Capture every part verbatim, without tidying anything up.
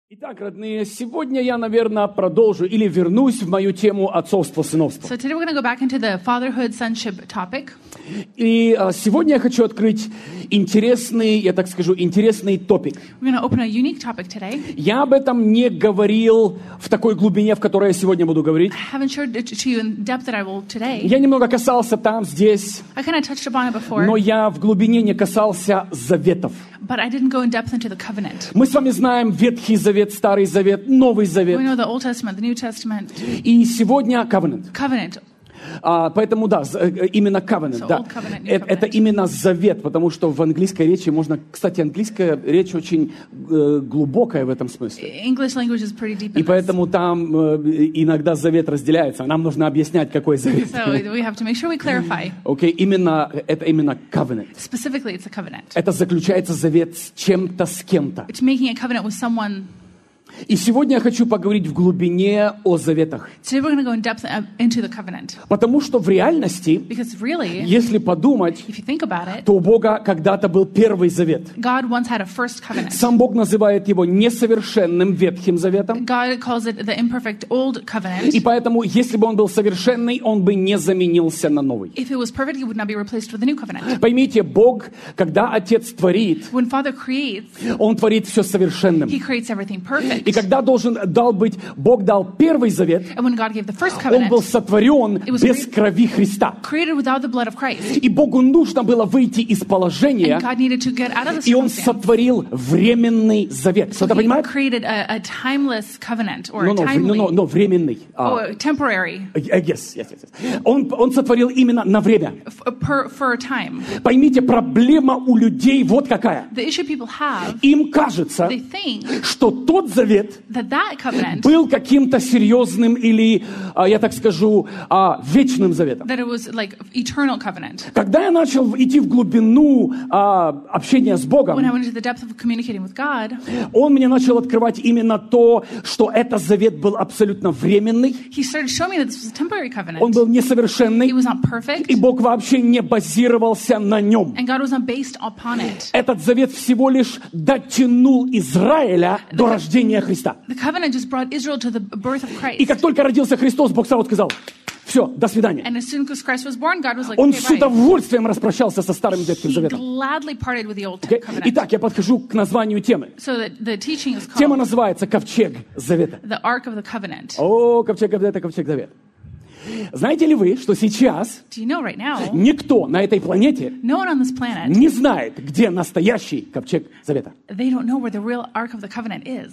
Итак, родные, сегодня я, наверное, продолжу или вернусь в мою тему отцовства-сыновства. So today we're going to go back into the fatherhood sonship topic. И а, сегодня я хочу открыть интересный, я так скажу, интересный топик. We're going to open a unique topic today. Я об этом не говорил в такой глубине, в которой я сегодня буду говорить. I haven't shared it to you in depth that I will today. Я немного касался там, здесь, I kind of touched upon it before, но я в глубине не касался заветов. but I didn't go in depth into the covenant. Мы с вами знаем Ветхий Завет, Старый Завет, Новый Завет. We know the Old Testament, the New Testament, И сегодня covenant. covenant. А, поэтому да, з- э, именно covenant, So, да. old covenant, new Э- Это covenant. именно завет, потому что в английской речи можно, кстати, английская речь очень э, глубокая в этом смысле. English language is pretty deep И in this. поэтому там э, иногда завет разделяется, а нам нужно объяснять, какой завет. So we have to make sure we clarify. Окей, именно это именно covenant. Specifically, it's a covenant. Это заключается завет с чем-то, с кем-то. It's making a covenant with someone. И сегодня я хочу поговорить в глубине о заветах, Today we're going to go in depth uh, into the covenant. потому что в реальности, Because really, если подумать, if you think about it, то у Бога когда-то был первый завет. God once had a first covenant. Сам Бог называет его несовершенным Ветхим Заветом. God calls it the imperfect old И covenant. поэтому, если бы он был совершенный, он бы не заменился на новый. If it was perfect, it would not be replaced with the new covenant. Поймите, Бог, когда Отец творит, When Father creates, Он творит все совершенным. He creates everything perfect. И когда должен дал быть, Бог дал первый завет, And when God gave the first он был covenant, сотворен was без created- крови Христа. created without the blood of Christ. И Богу нужно было выйти из положения, And God needed to get out of the и Он circumstance. сотворил временный завет. So Кто-то He понимает? created a, a timeless covenant or Но, a но, timely, но, но, но временный. А, or temporary, э, yes, yes, yes, yes. Он, он сотворил именно на время. f- per, for a time. Поймите, проблема у людей вот какая. The issue people have, Им кажется, they think что тот завет that that covenant, был каким-то серьезным или, а, я так скажу, а, вечным заветом. that it was like eternal covenant. Когда я начал идти в глубину а, общения с When I Богом, went into the depth of communicating with God, Он мне начал открывать именно то, что этот завет был абсолютно временный, He started showing me that this was a temporary covenant. он был несовершенный, It was not perfect, и Бог вообще не базировался на нем. and God was not based upon it. Этот завет всего лишь дотянул Израиля до рождения Христа. The covenant just brought Israel to the birth of И Christ. как только родился Христос, Бог сразу сказал: все, до свидания. And as soon as Christ was born, God was like, Он okay, с bye. удовольствием распрощался со Старым Ветхим He Заветом. gladly parted with the old Окей? covenant. Итак, я подхожу к названию темы. So that the teaching is Тема called называется «Ковчег Завета». the Ark of the Covenant. О, Ковчег Завета, Ковчег Завета. Знаете ли вы, что сейчас Do you know right now, никто на этой планете no one on this planet, не знает, где настоящий Ковчег Завета? they don't know where the real Ark of the Covenant is.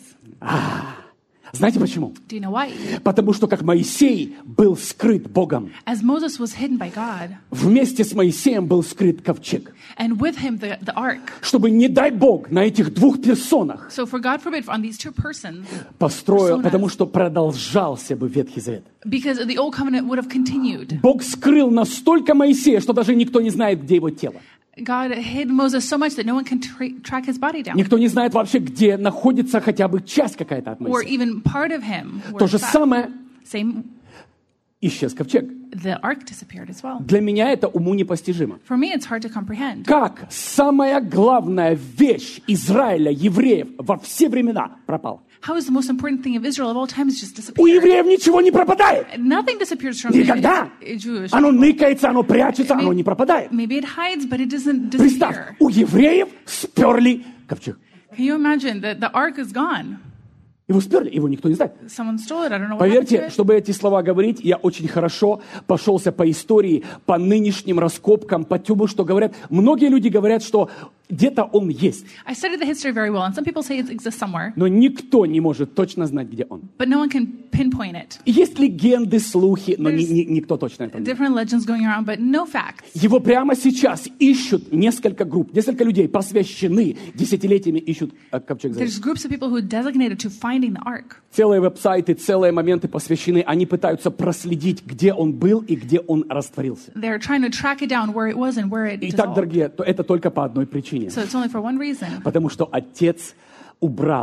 Знаете почему? Do you know why? Потому что как Моисей был скрыт Богом, As Moses was hidden by God, вместе с Моисеем был скрыт Ковчег. and with him the, the Ark. Чтобы, не дай Бог, на этих двух персонах So for God forbid, on these two persons, построил, Personas. потому что продолжался бы Ветхий Завет. because the old covenant would have continued. Бог скрыл настолько Моисея, что даже никто не знает, где его тело. God hid Moses so much that no one can tra- track his body down, Никто не знает вообще, где находится хотя бы часть какая-то от or Моисея. even part of him. where То же it's at. самое Same, исчез Ковчег. the Ark disappeared as well. Для меня это уму непостижимо. For me, it's hard to comprehend. Как самая главная вещь Израиля, евреев во все времена пропала? How is the most important thing of Israel of all times just У disappeared? евреев ничего не пропадает. Nothing disappears from Никогда. the Jewish. Оно ныкается, оно прячется, оно не пропадает. Maybe it hides, but it doesn't Представь, disappear. у евреев сперли ковчег. Can you imagine that the Ark is gone? Его сперли, его никто не знает. Someone stole it. I don't know what happened to Поверьте, it. чтобы эти слова говорить, я очень хорошо пошелся по истории, по нынешним раскопкам, по тюбу, что говорят. Многие люди говорят, что где-то он есть, I studied the history very well, and some people say it exists somewhere, но никто не может точно знать, где он. but no one can pinpoint it. Есть легенды, слухи, но ни- ни- никто точно это не знает. Different legends going around, but no facts. Его прямо сейчас ищут несколько групп, несколько людей посвящены, десятилетиями ищут э, ковчег завета. There's groups of people who are designated to finding the Ark. Целые веб-сайты, целые моменты посвящены, они пытаются проследить, где он был и где он растворился. They're trying to track it down where it was and where it Итак, dissolved. дорогие, то это только по одной причине. So it's only for one reason. Потому что Отец убрал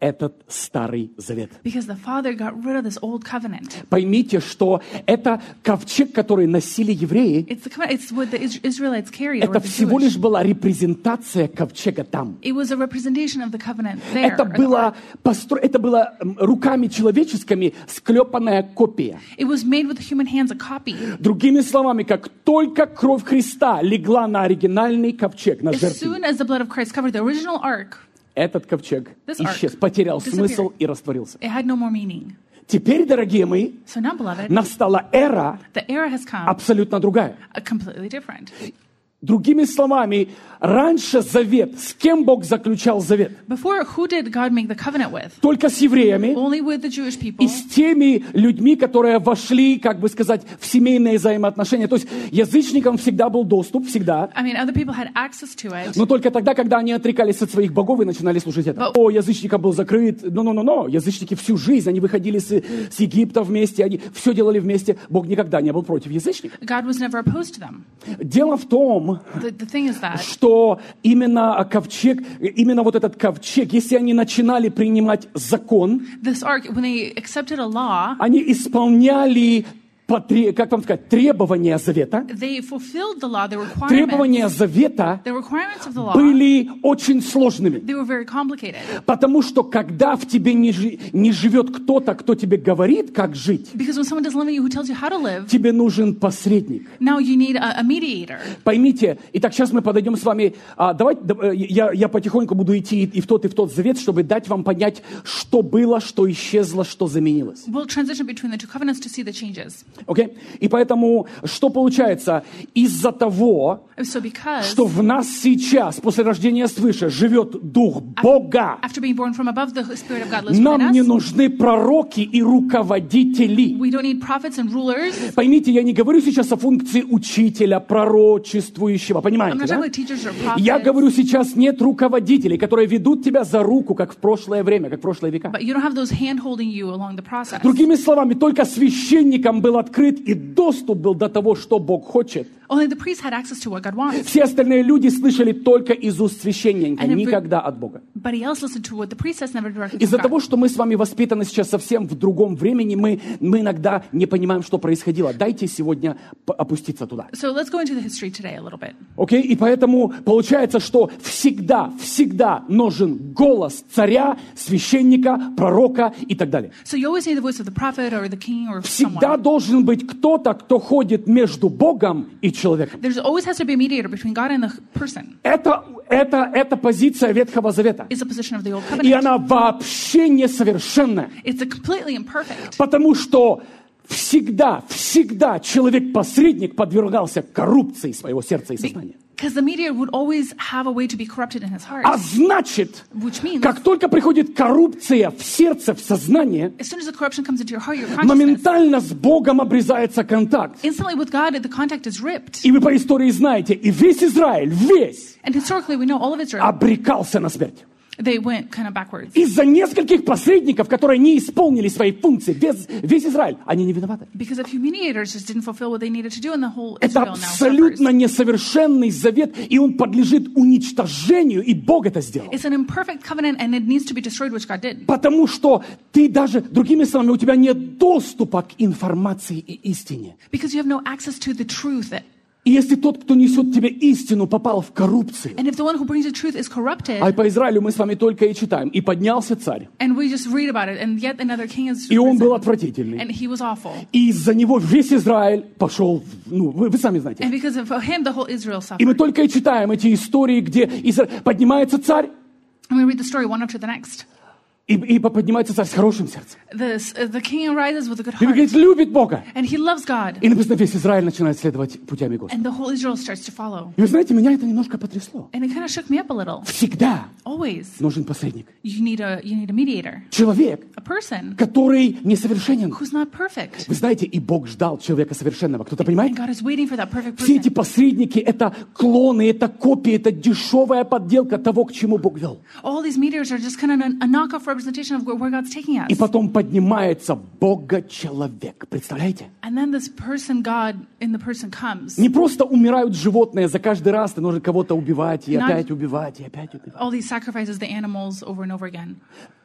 этот Старый Завет. Because the Father got rid of this old covenant. Поймите, что это ковчег, который носили евреи, It's the covenant, it's what the Is- Israelites carried, or это the всего Jewish. лишь была репрезентация ковчега там. It was a representation of the covenant there. Это or the было, ark. постро... это было м, руками человеческими склепанная копия. It was made with human hands, a copy. Другими словами, как только кровь Христа легла на оригинальный ковчег, на As жертву, soon as the blood of Christ covered the original ark, этот ковчег This ark исчез, потерял disappeared. смысл и растворился. it had no more meaning. Теперь, дорогие мои, So now, beloved, настала эра the era has come, абсолютно другая. a completely different. Другими словами, раньше завет, с кем Бог заключал завет? Before, who did God make the covenant with? Только с евреями Only with the Jewish people. и с теми людьми, которые вошли, как бы сказать, в семейные взаимоотношения. То есть язычникам всегда был доступ, всегда. I mean, other people had access to it. Но только тогда, когда они отрекались от своих богов и начинали служить это. О, язычникам был закрыт. Но-но-но-но. Язычники всю жизнь, они выходили с, с Египта вместе, они все делали вместе. Бог никогда не был против язычников. God was never opposed to them. Дело в том, The, the thing is that что именно ковчег, именно вот этот ковчег, если они начинали принимать закон, this ark, when they accepted a law, они исполняли, потре- как вам сказать, требования завета. they fulfilled the law, the requirements. Требования завета The requirements of the law, были очень сложными. they were very complicated. Потому что когда в тебе не, жи- не живет кто-то, кто тебе говорит, как жить, Because when someone doesn't live in you who tells you how to live, тебе нужен посредник. now you need a, a mediator. Поймите, итак, сейчас мы подойдем с вами, а, давайте, да, э, я, я потихоньку буду идти и в тот, и в тот завет, чтобы дать вам понять, что было, что исчезло, что заменилось. We'll transition between the two covenants to see the changes. Окей? И поэтому, что получается? Из-за того, So because что в нас сейчас, после рождения свыше, живет Дух Бога, after being born from above, the Spirit of God lives нам не within us, нужны пророки и руководители. we don't need prophets and rulers. Поймите, я не говорю сейчас о функции учителя, пророчествующего, I'm понимаете, not да? talking about teachers or Я prophets, говорю, сейчас нет руководителей, которые ведут тебя за руку, как в прошлое время, как в прошлые века. but you don't have those hand holding you along the process. Другими словами, только священникам был открыт и доступ был до того, что Бог хочет. Only the priest had access to what God wants. Все остальные люди слышали только из уст священника, And every- никогда от Бога. But he else listened to what the priest says, never directly from Из-за God. того, что мы с вами воспитаны сейчас совсем в другом времени, мы, мы иногда не понимаем, что происходило. Дайте сегодня п- опуститься туда. So let's go into the history today a little bit. Окей? И поэтому получается, что всегда, всегда нужен голос царя, священника, пророка и так далее. So you always need the voice of the prophet or the king or Всегда someone. должен быть кто-то, кто ходит между Богом и человеком. There's always has to be a mediator between God and the person. Это, это, это позиция Ветхого Завета. It's a position of the old И covenant. она вообще несовершенная. It's a completely imperfect. Потому что всегда, всегда человек-посредник подвергался коррупции своего сердца и сознания. Because the mediator would always have a way to be corrupted in his heart. А значит, Which means, как только приходит коррупция в сердце, в сознание, as soon as the corruption comes into your heart, your consciousness, моментально с Богом обрезается контакт. instantly with God, the contact is ripped. И вы по истории знаете, и весь Израиль, весь And historically, we know all of Israel, обрекался на смерть. they went kind of backwards. Из-за нескольких посредников, которые не исполнили свои функции, без, весь Израиль, они не виноваты. Because a few mediators just didn't fulfill what they needed to do, and the whole Это Israel now абсолютно suffers. несовершенный завет, и он подлежит уничтожению, и Бог это сделал. It's an imperfect covenant, and it needs to be destroyed, which God did. Потому что ты даже, другими словами, у тебя нет доступа к информации и истине. Because you have no access to the truth. И если тот, кто несет тебе истину, попал в коррупцию, And if the one who brings the truth is corrupted, а по Израилю мы с вами только и читаем, и поднялся царь, and we just read about it, and yet another king is и он был risen, отвратительный, and he was awful. и из-за него весь Израиль пошел, ну, вы, вы сами знаете. And because of him, the whole Israel И мы suffered. только и читаем эти истории, где Изра- поднимается царь, And we read the story one after the next. и, и поднимается царь с хорошим сердцем. The, uh, the king arises with a good И heart, говорит, любит Бога. and he loves God, И написано, весь Израиль начинает следовать путями Господа. and the whole Israel starts to follow. И вы знаете, меня это немножко потрясло. And it kind of shook me up a little. Всегда Always, нужен посредник. you need a you need a mediator, Человек, a person который несовершенен. who's not perfect. Вы знаете, и Бог ждал человека совершенного. Кто-то And понимает? God is waiting for that perfect Все эти person. посредники — это клоны, это копии, это дешевая подделка того, к чему Бог вел. All these mediators are just kind of a, a knockoff representation of where, where God's taking us. И потом поднимается Бога-человек. Представляете? And then this person, God, in the person comes. Не просто умирают животные за каждый раз, ты нужно кого-то убивать, и Not- опять убивать, и опять убивать. All these sacrifices, the animals, over and over again.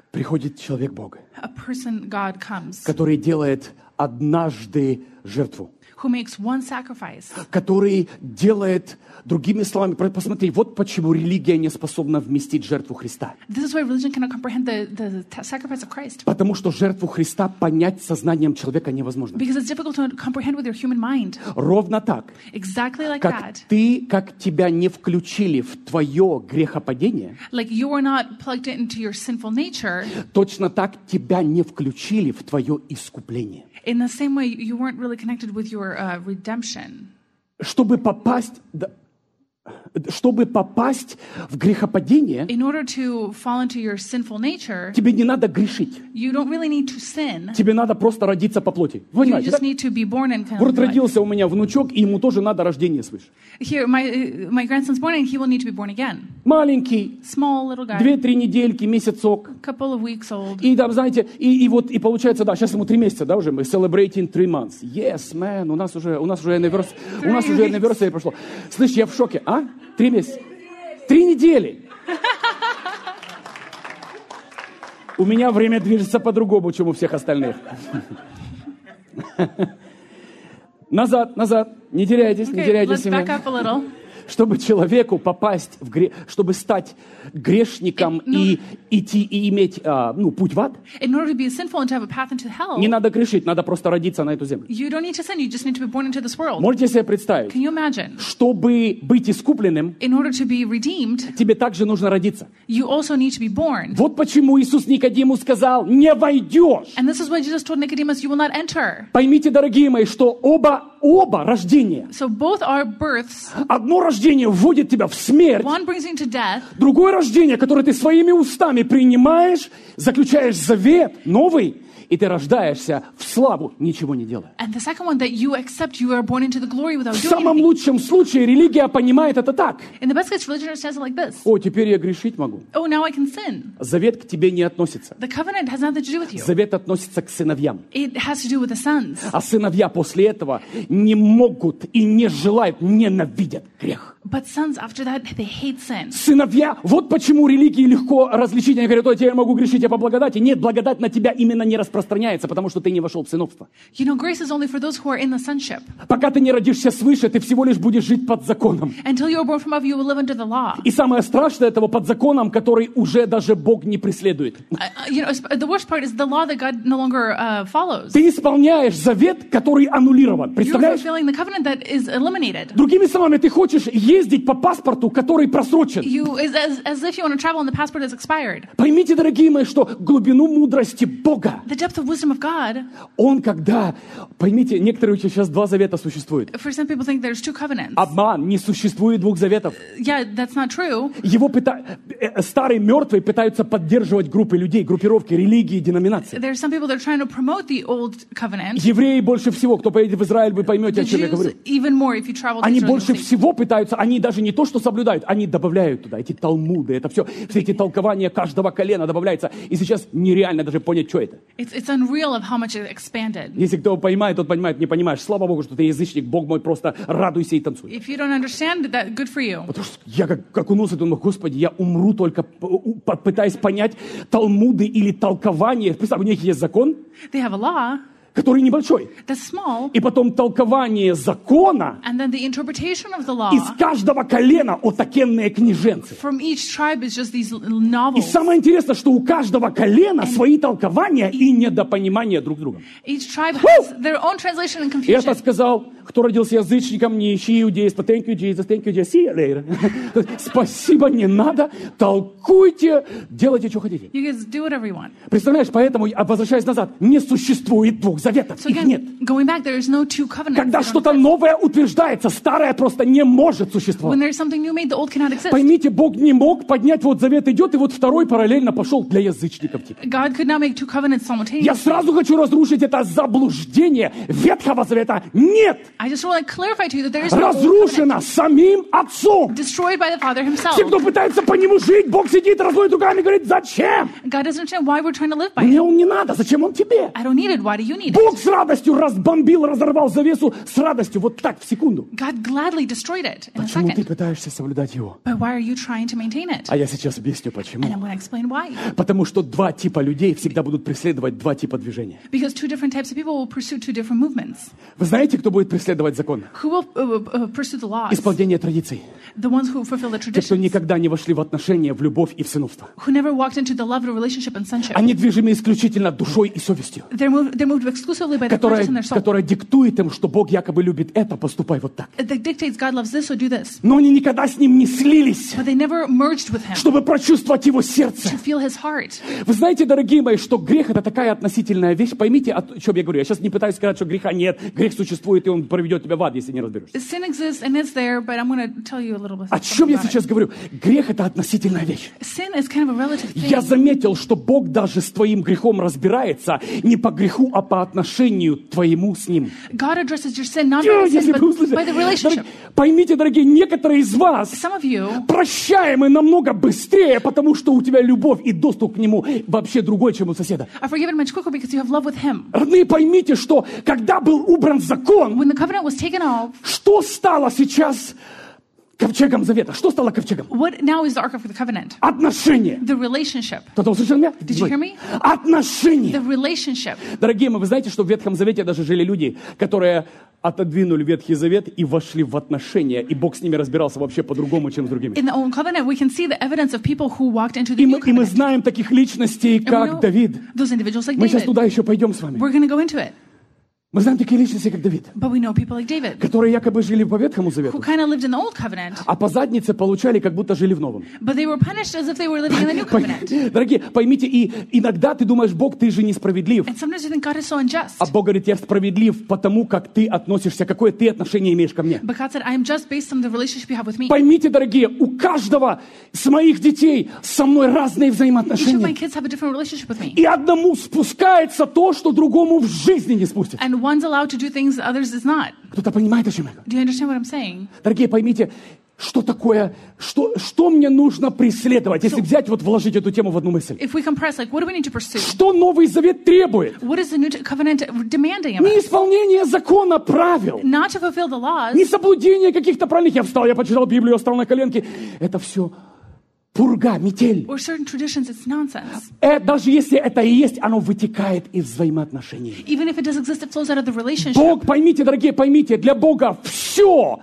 Приходит человек Бога, a person God comes, который делает однажды жертву, who makes one sacrifice, который делает, другими словами, посмотри, вот почему религия не способна вместить жертву Христа. This is why religion cannot comprehend the, the, the sacrifice of Christ. Потому что жертву Христа понять сознанием человека невозможно. Because it's difficult to comprehend with your human mind. Ровно так, Exactly like как that. ты, как тебя не включили в твое грехопадение, Like you were not plugged into your sinful nature, точно так тебя не включили в твое искупление. in the same way you weren't really connected with your uh, redemption. Чтобы попасть, да, чтобы попасть в грехопадение, In order to fall into your sinful nature, тебе не надо грешить. you don't really need to sin. Тебе надо просто родиться по плоти. You Понимаете, да? just need to be born in kind Вот of life. родился у меня внучок, и ему тоже надо рождение свыше. Here, my my grandson's born and he will need to be born again. Маленький, Small little guy, две-три недельки, месяцок. couple of weeks old. И там, знаете, и, и вот, и получается, да, сейчас ему три месяца, да, уже мы celebrating three months. Yes, man, у нас уже, у нас уже anniversary, у нас уже anniversary прошло. Слышь, я в шоке, а? Три месяца. Три недели. У меня время движется по-другому, чем у всех остальных. Назад, назад. Не теряйтесь, не Okay, теряйтесь. let's back up a little. Чтобы человеку попасть в грех, чтобы стать грешником И, ну- и идти и иметь а, ну, путь в ад, In order to be sinful and to have a path into hell, не надо грешить, надо просто родиться на эту землю. you don't need to sin. You just need to be born into this world. Можете себе представить, Can you imagine? чтобы быть искупленным, In order to be redeemed, тебе также нужно родиться. you also need to be born. Вот почему Иисус Никодиму сказал: не войдешь. And this is why Jesus told Nicodemus, you will not enter. Поймите, дорогие мои, что оба, оба рождения, So both are births. одно рождение вводит тебя в смерть, One brings you to death. другое рождение, которое ты своими устами принимаешь, заключаешь завет новый, и ты рождаешься в славу, ничего не делая. And the second one that you accept, you are born into the glory without В doing самом anything. лучшем случае религия понимает это так. In the best case, religion understands it like this. О, теперь я грешить могу. Oh, now I can sin. Завет к тебе не относится. The covenant has nothing to do with you. Завет относится к сыновьям. It has to do with the sons. А сыновья после этого не могут и не желают, ненавидят грех. But sons, after that, they hate sin. Сыновья, вот почему религии легко различить. Они говорят: ой, теперь я могу грешить, я по благодати. Нет, благодать на тебя именно не распространяется, потому что ты не вошел в сыновство. You know, grace is only for those who are in the sonship. Пока ты не родишься свыше, ты всего лишь будешь жить под законом. Until you are born from above, you will live under the law. И самое страшное этого под законом, который уже даже Бог не преследует. Uh, uh, you know, the worst part is the law that God no longer uh, follows. Ты исполняешь завет, который аннулирован. You're Представляешь? fulfilling the covenant that is eliminated. Другими словами, ты хочешь ездить по паспорту, который просрочен. You is as, as if you want to travel and the passport is expired. Поймите, дорогие мои, что глубину мудрости Бога, The depth of wisdom of God. Он когда... Поймите, некоторые учат, сейчас два завета существует. For some people think there's two covenants. Обман, не существует двух заветов. Yeah, that's not true. Его пыта... э, старые мертвые пытаются поддерживать группы людей, группировки, религии, деноминации. There's some people that are trying to promote the old covenant. Евреи больше всего, кто поедет в Израиль, вы поймете, The о чем я говорю. Jews even more if you travel to Они Israel. больше you'll see. всего пытаются, они даже не то, что соблюдают, они добавляют туда эти талмуды, это все, все эти толкования каждого колена добавляются. И сейчас нереально даже понять, что это. It's, it's unreal of how much it expanded. Если кто понимает, тот понимает, не понимаешь. Слава Богу, что ты язычник, Бог мой, просто радуйся и танцуй. If you don't understand that, good for you. Потому что я как, как унулся, думаю: Господи, я умру только п- пытаясь понять талмуды или толкования. Представь, у них есть закон, They have a law который небольшой. that's small, И потом толкование закона and then the interpretation of the law из каждого колена отакенные книженцы. from each tribe is just these l- И novels. самое интересное, что у каждого колена свои толкования и недопонимание друг друга. Each tribe has their own translation and И это confusion. сказал, кто родился язычником, не ищи иудейства. Thank you, Jesus, thank you, Jesus. See you later. Спасибо, не надо. Толкуйте, делайте, что хотите. You guys do whatever you want. Представляешь, поэтому, возвращаясь назад, не существует двух заветов. So Их нет. again, going back, there is no two covenants. Когда They don't что-то exist. новое утверждается, старое просто не может When существовать. there's something new made, the old cannot exist. Поймите, Бог не мог поднять, вот завет идет, и вот второй параллельно пошел для язычников. теперь. God could not make two covenants simultaneously. Я сразу хочу разрушить это заблуждение Ветхого Завета. Нет! I just want to clarify to you that there is no old covenant Разрушено самим Отцом. destroyed by the Father Himself. Те, кто пытается по нему жить, Бог сидит, разводит руками и говорит: зачем? God doesn't understand why we're trying to live by Мне it. он не надо, зачем он тебе? I don't need it. Why do you need destroyed Бог it. с радостью разбомбил, разорвал завесу с радостью, вот так, в секунду. God gladly destroyed it in a Почему ты second. пытаешься соблюдать его? But why are you trying to maintain it? А я сейчас объясню, And почему. I'm going to explain why. Потому что два типа людей всегда будут преследовать два типа движения. Because two different types of people will pursue two different movements. Вы знаете, кто будет преследовать закон? Who will uh, uh, pursue the laws? Исполнение традиций. The ones who fulfill the Те, кто traditions. никогда не вошли в отношения, в любовь и в сыновство. Who never walked into the love of relationship and sonship. Они движимы исключительно душой и совестью, They're moved, they're moved exclusively by the которая, conscience and their soul. которая диктует им, что Бог якобы любит это, поступай вот так. That dictates God loves this, so do this. Но они никогда с ним не слились, But they never merged with him чтобы прочувствовать его сердце. to feel his heart. Вы знаете, дорогие мои, что грех — это такая относительная вещь. Поймите, о чем я говорю. Я сейчас не пытаюсь сказать, что греха нет. Грех существует, и он проведет тебя в ад, если не разберешься. Sin exists and it's there, but I'm going to tell you a little bit О чем something я about сейчас it. говорю? Грех — это относительная вещь. Sin is kind of a relative thing. Я заметил, что Бог даже с твоим грехом разбирается не по греху, а по отношению твоему с Ним. God addresses your sin not by Чё, the sin, если but вы услышали? by the relationship. Дорогие, поймите, дорогие, некоторые из вас Some of you прощаемы намного быстрее, потому что у тебя любовь и доступ к Нему вообще другой, чем у соседа. are forgiven much quicker because you have love with him. Родные, поймите, что когда был убран закон, When the covenant was taken off, что стало сейчас ковчегом завета? Что стало ковчегом? what now is the Ark of the Covenant? Отношения. The relationship. Кто-то услышал меня? Did you hear me? Отношения. The relationship. Дорогие мои, вы знаете, что в Ветхом Завете даже жили люди, которые отодвинули Ветхий Завет и вошли в отношения, и Бог с ними разбирался вообще по-другому, чем с другими. In the Old Covenant, we can see the evidence of people who walked into the И New мы, и мы Covenant. знаем таких личностей, And we как know Давид. those individuals like Мы сейчас David. туда еще пойдем с вами. We're going to go into it. Мы знаем такие личности, как Давид, But we know people like David которые якобы жили по Ветхому who Завету, kind of lived in the Old Covenant, а по заднице получали, как будто жили в Новом. but they were punished as if they were living in the New Covenant. Дорогие, поймите, и иногда ты думаешь, Бог, ты же несправедлив. And sometimes you think God is so unjust. А Бог говорит, я справедлив потому, как ты относишься, какое ты отношение имеешь ко мне. But God said, I am just based on the relationship you have with me. Поймите, дорогие, у каждого с моих детей со мной разные Each of my взаимоотношения. kids have a different relationship with me. И одному спускается то, что другому в жизни не спустит. And one's allowed to do things that others is not. Кто-то понимает, о чем я говорю? Do you understand what I'm saying? Дорогие, поймите, что такое, что, что мне нужно преследовать, если взять, вот вложить эту тему в одну мысль. If we compress, like, what do we need to pursue? Что Новый Завет требует? What is the New Covenant demanding of Не us? исполнение закона, правил, Not to fulfill the laws, не соблюдение каких-то правильных. Я встал, я почитал Библию, я встал на коленки. Это все пурга, метель. or certain traditions, it's nonsense. Э, даже если это и есть, оно вытекает из взаимоотношений. Even if it does exist, it flows out of the relationship. Бог, поймите, дорогие, поймите, для Бога все,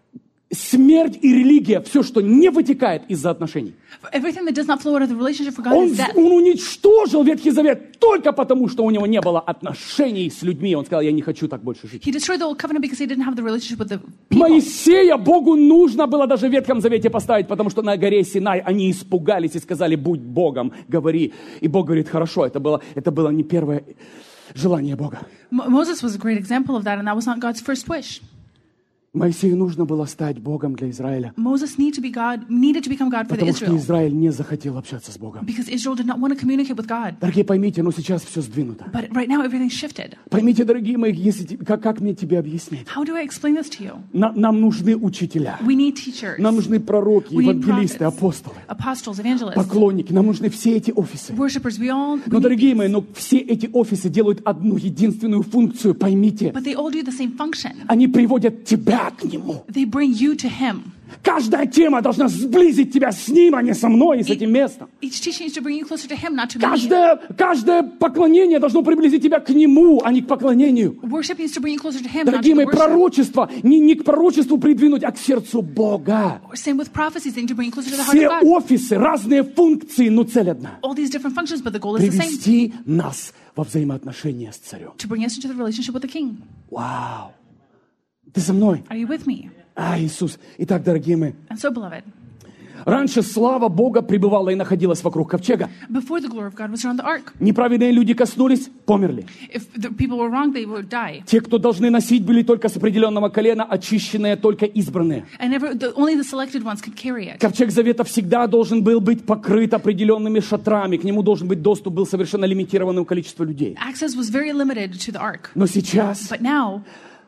смерть и религия, все, что не вытекает из-за отношений. Everything that does not flow out of the relationship for God Он, is death. он уничтожил Ветхий Завет только потому, что у него не было отношений с людьми. Он сказал, я не хочу так больше жить. He destroyed the old covenant because he didn't have the relationship with the people. Моисея Богу нужно было даже в Ветхом Завете поставить, потому что на горе Синай они испугались и сказали, будь Богом, говори. И Бог говорит, хорошо, это было, это было не первое желание Бога. Mo- Moses was a great example of that, and that was not God's first wish. Моисею нужно было стать Богом для Израиля, Moses needed to be God, needed to become God for the потому что Israel, Израиль не захотел общаться с Богом. because Israel did not want to communicate with God. Дорогие, поймите, но сейчас все сдвинуто. But right now, everything's shifted. Поймите, дорогие мои, если, те- как, как мне тебе объяснить? How do I explain this to you? На- нам нужны учителя, We need teachers, нам нужны пророки, we need евангелисты, prophets, апостолы, apostles, evangelists, поклонники. Нам нужны все эти офисы. worshippers. We all, we Но, need дорогие these. мои, но все эти офисы делают одну единственную функцию, поймите. But they all do the same function. Они приводят тебя к Нему. They bring you to Him. Каждая тема должна сблизить тебя с Ним, а не со мной и с этим местом. Each teaching is to bring you closer to Him, not to me. Каждое, каждое поклонение должно приблизить тебя к Нему, а не к поклонению. Worship needs to bring you closer to Him, not to Дорогие the мои, worship. пророчество не, не к пророчеству придвинуть, а к сердцу Бога. Same with prophecies, they need to bring you closer to the heart Все of God. офисы, разные функции, но цель одна. All these different functions, but the goal is the same. Привести нас во взаимоотношения с Царем. To bring us into the relationship with the King. Вау! Ты со мной? Are you with me? А, Иисус. Итак, дорогие мои, And so, beloved, раньше слава Бога пребывала и находилась вокруг ковчега. before the glory of God was around the ark. Неправедные люди коснулись, померли. If the people were wrong, they would die. Те, кто должны носить, были только с определенного колена, очищенные, только избранные. And never, the, only the selected ones could carry it. Ковчег Завета всегда должен был быть покрыт определенными шатрами. К нему должен быть доступ, был совершенно лимитированным количеством людей. Access was very limited to the ark. Но сейчас But now,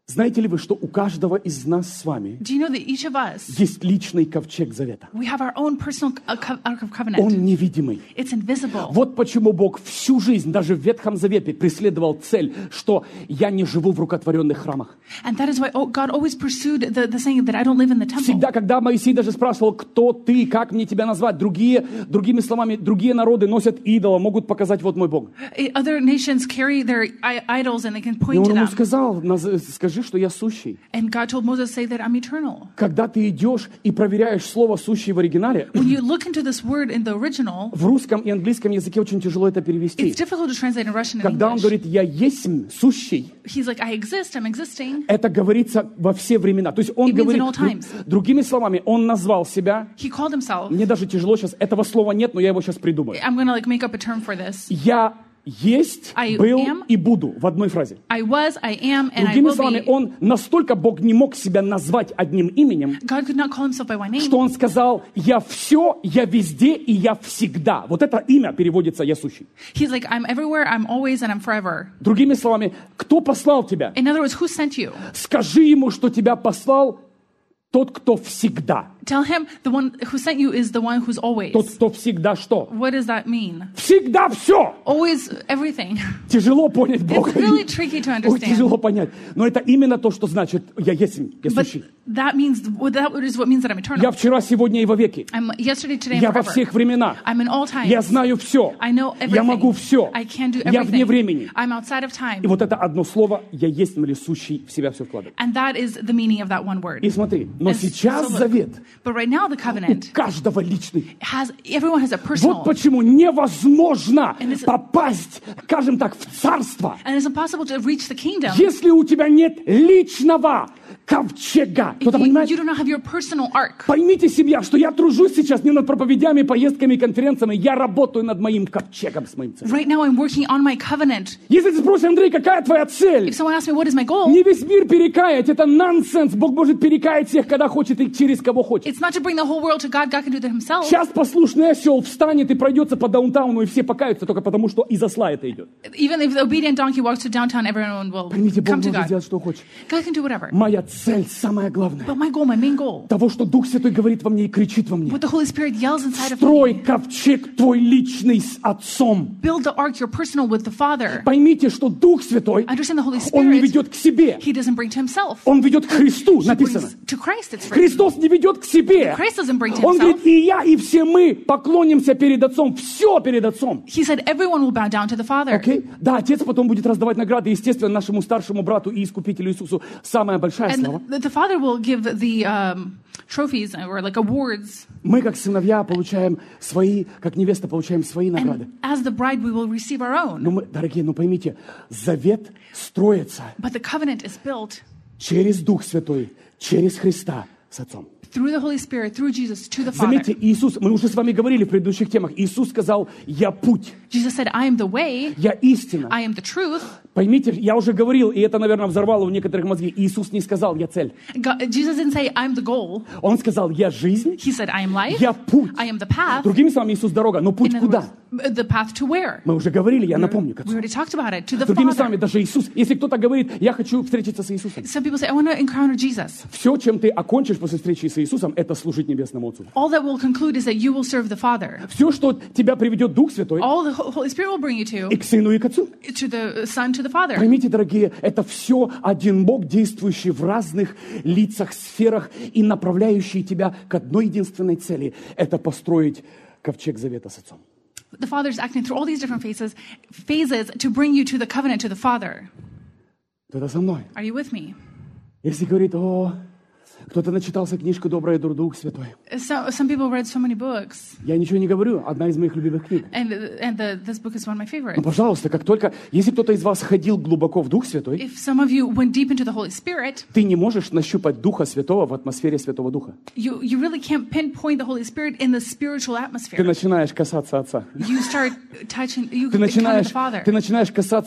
Знаете ли вы, что у каждого из нас с вами Do you know that each of us, есть личный ковчег завета? we have our own personal co- co- Ark of Он Covenant. невидимый. It's invisible. Вот почему Бог всю жизнь, даже в Ветхом Завете, преследовал цель, что я не живу в рукотворенных храмах. And that is why oh, God always pursued the, the saying that I don't live in the temple. Всегда, когда Моисей даже спрашивал, кто ты, как мне тебя назвать, другие, другими словами, другие народы носят идола, могут показать, вот мой Бог. Other nations carry their I- idols and they can И point он to ему them. сказал, «Наз- скажи, что я сущий. And God told Moses, say that I'm eternal. Когда ты идешь и проверяешь слово «сущий» в оригинале, When you look into this word in the original, в русском и английском языке очень тяжело это it's перевести. difficult to translate in Russian and Когда он English. говорит «я есть сущий», He's like, I exist, I'm existing. это говорится во все времена. То есть он It means говорит, in all times. дру- другими словами, он назвал себя, He called himself. мне даже тяжело сейчас, этого слова нет, но я его сейчас придумаю. I'm going to like make up a term for this. Я есть, I был am. и буду в одной фразе. I was, I am, and I Другими will словами, be. он настолько, Бог не мог себя назвать одним именем, God could not call himself by one name. что он сказал, я все, я везде и я всегда. Вот это имя переводится «я сущий». He's like, I'm everywhere, I'm always, and I'm forever. Другими словами, кто послал тебя? In other words, who sent you? Скажи ему, что тебя послал тот, кто всегда. Tell him the one who sent you is the one who's always. Тот, кто всегда что? What does that mean? Всегда все. Always everything. Тяжело понять Бога. It's really tricky to Ой, understand. тяжело понять. Но это именно то, что значит «я есть, я But сущий». that means, well, that is what means that I'm eternal. Я вчера, сегодня и вовеки. I'm yesterday, today, and Я во forever. всех временах. I'm in all times. Я знаю все. I know everything. Я могу все. I can do Я вне everything. времени. I'm outside of time. И вот это одно слово «я есть» или «сущий» в себя все вкладывает. And that is the meaning of that one word. И смотри, но And сейчас so look, завет But right now the у covenant каждого личный. has, everyone has a Вот personal. почему невозможно And it's- попасть, скажем так, в царство, And it's impossible to reach the kingdom если у тебя нет личного ковчега. if Кто-то you, понимает? you do not have your personal ark. Поймите, семья, что я тружусь сейчас не над проповедями, поездками, конференциями, я работаю над моим ковчегом с моим целью. Right now I'm working on my covenant. Если ты спросишь, Андрей, какая твоя цель? If someone asks me what is my goal, Не весь мир перекаять, это нонсенс. Бог может перекаять всех, когда хочет и через кого хочет. it's not to bring the whole world to God. God can do that himself. Сейчас послушный осел встанет и пройдется по даунтауну, и все покаются только потому, что из осла это идет. Even if the obedient donkey walks to downtown, everyone will Поймите, Бог come to может God. сделать, что хочет. God can do whatever. Моя цель, самое главное, But my goal, my main goal, того, что Дух Святой говорит во мне и кричит во мне. what the Holy Spirit yells inside of Строй me, ковчег твой личный с Отцом. build the ark, your personal, with the Father. Поймите, что Дух Святой, Understand the Holy Он не Spirit, ведет к себе. He doesn't bring to himself. Он ведет к Христу, He написано. brings to Christ, it's written. Христос не ведет к себе. Christ doesn't bring to Он говорит, himself. и я, и все мы поклонимся перед Отцом. Все перед Отцом. He said everyone will bow down to the Father. Окей? Да, Отец потом будет раздавать награды, естественно, нашему старшему брату и Искупителю Иисусу. Самая большая слава. And the, the Father will give the um, trophies or like awards. Мы, как сыновья, получаем свои, как невеста, получаем свои награды. And as the bride, we will receive our own. Но мы, дорогие, ну поймите, завет строится But the covenant is built через Дух Святой, через Христа с Отцом. through the Holy Spirit, through Jesus, to the Father. Заметьте, Иисус, мы уже с вами говорили в предыдущих темах, Иисус сказал, я путь, Jesus said, I am the way, я истина. I am the truth. Поймите, я уже говорил, и это, наверное, взорвало у некоторых мозги, Иисус не сказал, я цель. God, Jesus didn't say, I'm the goal. Он сказал, я жизнь, He said, I am life, я путь. I am the path. Другими словами, Иисус дорога, но путь In other куда? words, the path to where? Мы уже говорили, я напомню. We already talked about it, to the Другими словами, Father. даже Иисус, если кто-то говорит, я хочу встретиться с Иисусом, Some people say, I want to encounter Jesus. все, чем ты окончишь после встречи с Иисусом, это служить Небесному Отцу. All that will conclude is that you will serve the Father. Все, что тебя приведет Дух Святой, All the Ho- Holy Spirit will bring you to, и к Сыну, и к Отцу. to the Son, to the Father. Поймите, дорогие, это все один Бог, действующий в разных лицах, сферах и направляющий тебя к одной единственной цели. Это построить ковчег завета с Отцом. The Father is acting through all these different phases, phases to bring you to the covenant, to the Father. Кто-то со мной. Are you with me? Если говорит, о, кто-то начитался книжку «Добрый Дух Святой». So, some people read so many books, Я ничего не говорю, одна из моих любимых книг. and and the, this book is one of my favorites. Но, пожалуйста, как только, если кто-то из вас ходил глубоко в Дух Святой, If some of you went deep into the Holy Spirit, ты не можешь нащупать Духа Святого в атмосфере Святого Духа. you, you really can't pinpoint the Holy Spirit in the spiritual Ты atmosphere. начинаешь касаться Отца. You start touching, you Ты encounter начинаешь, the Father. ты начинаешь касаться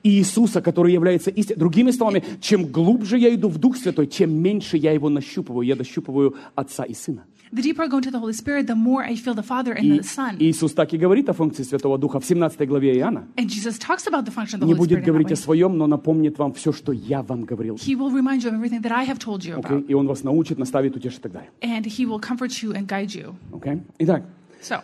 Иисуса, который является истиной. Другими словами, чем глубже я иду в Дух Святой, тем меньше я его нащупываю. Я дощупываю Отца и Сына. The deeper I go into the Holy Spirit, the more I feel the Father and И the Son. Иисус так и говорит о функции Святого Духа в семнадцатой главе Иоанна. And Jesus talks about the function of the Не Holy будет Spirit in that говорить way. о своем, но напомнит вам все, что я вам говорил. He will remind you of everything that I have told you Okay? about. И Он вас научит, наставит, утешит и так далее. And He will comfort you and guide you. Okay? Итак, So,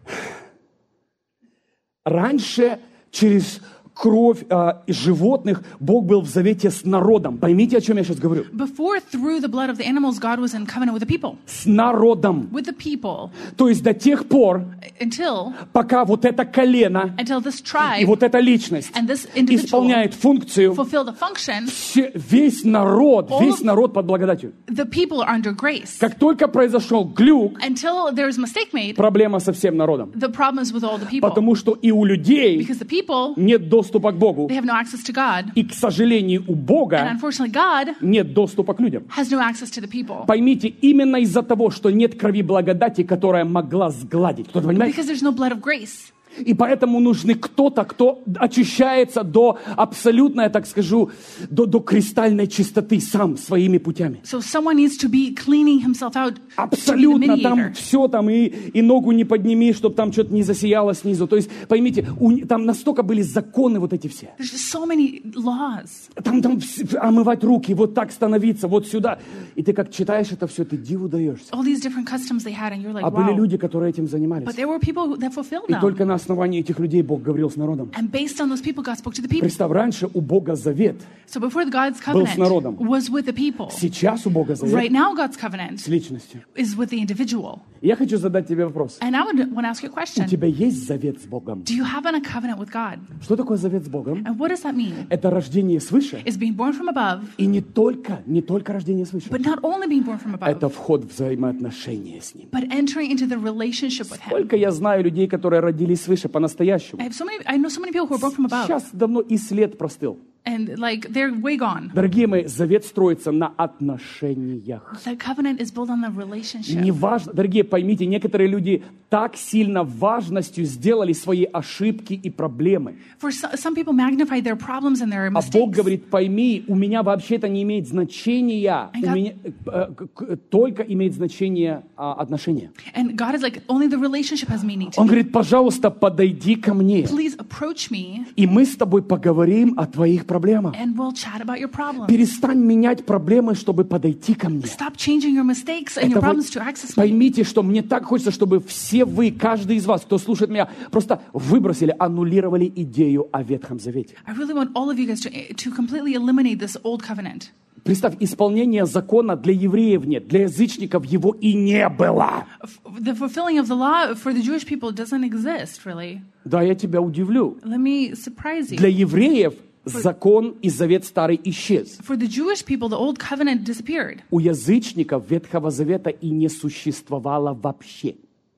раньше через кровь а, животных Бог был в завете с народом. Поймите, о чем я сейчас говорю. before, through the blood of the animals, God was in covenant with the people. С народом. With the people. То есть до тех пор, Until, пока вот это колено until this и tribe вот эта личность and this individual исполняет функцию, fulfill the function, все- весь народ, All весь of- народ под благодатью. the people are under grace. Как только произошел глюк, Until there is a mistake made, проблема со всем народом. the problem is with all the people. Потому что и у людей Because the people, нет доступа к Богу. they have no access to God. И, к сожалению, у And Бога unfortunately, God нет доступа к людям. has no access to the people. Поймите, именно из-за того, что нет крови благодати, которая могла сгладить. Кто-то понимает? Because there's no blood of grace. И поэтому нужны кто-то, кто очищается до абсолютной, так скажу, до, до кристальной чистоты сам своими путями. So someone needs to be cleaning himself out to be the Абсолютно там mediator. все там, и, и ногу не подними, чтобы там что-то не засияло снизу. То есть, поймите, у, там настолько были законы вот эти все. There's just so many laws. Там, там вс- омывать руки, вот так становиться, вот сюда. И ты как читаешь это все, ты диву даешься. All these different customs they had, and you're like, А были wow. люди, которые этим занимались. But there were people who- that fulfilled И them. только на основании этих людей Бог говорил с народом. And based on those people, God spoke to the people. Представь, раньше у Бога завет, So before the God's Был с народом. covenant was with the people. сейчас у Бога завет Right now, God's с covenant личностью. is with the individual. Я хочу задать тебе вопрос. And I would want to ask you a У question. тебя есть завет с Богом? Do you have a covenant with God? Что такое завет с Богом? And what does that mean? Это рождение свыше. Is being born from above, И не только, не только рождение свыше. but not only being born from above, Это вход в взаимоотношения с Ним. but entering into the relationship with Him. Сколько я знаю людей, которые родились свыше по-настоящему. I have so many. I know so many people who are born from above, Сейчас давно и след простыл. and like they're way gone. Дорогие мои, завет строится на отношениях. The covenant is built on the relationship. Не важно, дорогие, поймите, некоторые люди так сильно важностью сделали свои ошибки и проблемы. For so, some people magnify their problems and their А Бог mistakes. говорит, пойми, у меня вообще это не имеет значения. And У God- меня э, к- к- только имеет значение а, отношения. And God is like, only the relationship has meaning to Он me. говорит, пожалуйста, подойди ко мне, Please approach me, и мы с тобой поговорим о твоих проблемах. and we'll chat about your problems. Перестань менять проблемы, чтобы подойти ко мне. Stop changing your mistakes and Это your вы- problems to access me. Поймите, что мне так хочется, чтобы все вы, каждый из вас, кто слушает меня, просто выбросили, аннулировали идею о Ветхом Завете. I really want all of you guys to, to completely eliminate this old covenant. Представь, исполнение закона для евреев нет, для язычников его и не было. F- The fulfilling of the law for the Jewish people doesn't exist, really. Да, я тебя удивлю. Let me surprise you. Для евреев закон и завет старый исчез. For the Jewish people, the old covenant disappeared. У язычников Ветхого Завета и не существовало вообще.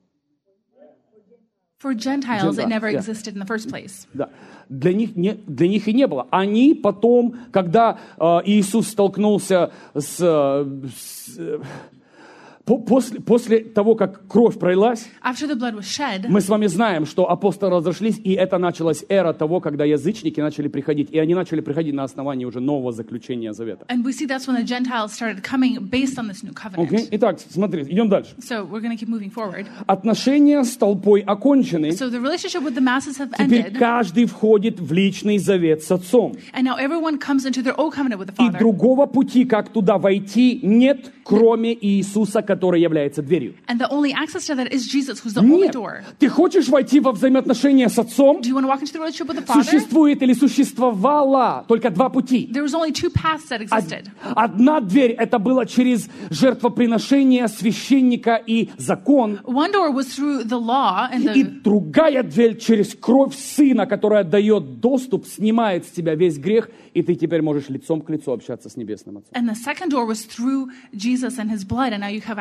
For Gentiles, it Gentiles, never yeah. existed in the first place. Да. Для них, не, для них и не было. Они потом, когда э, Иисус столкнулся с... э, с, э, по- после, после того, как кровь пролилась, After the blood was shed, мы с вами знаем, что апостолы разошлись, и это началась эра того, когда язычники начали приходить. И они начали приходить на основании уже нового заключения завета. and we see that's when the Gentiles started coming based on this new covenant. Окей? Итак, смотрите, идем дальше. So we're going to keep moving forward. Отношения с толпой окончены. So the relationship with the masses have Теперь ended, каждый входит в личный завет с отцом. and now everyone comes into their old covenant with the И Father. другого пути, как туда войти, нет, кроме Иисуса, который является дверью. And the only access to that is Jesus, who's the only Нет. door. Ты хочешь войти во взаимоотношения с отцом? Do you want to walk into the relationship with the Father? Существует или существовало только два пути. There was only two paths that Од- existed. Одна дверь, это было через жертвоприношение священника и закон. One door was through the law and И the, другая дверь через кровь Сына, которая дает доступ, снимает с тебя весь грех, и ты теперь можешь лицом к лицу общаться с Небесным Отцом. and the second door was through Jesus and His blood, and now you have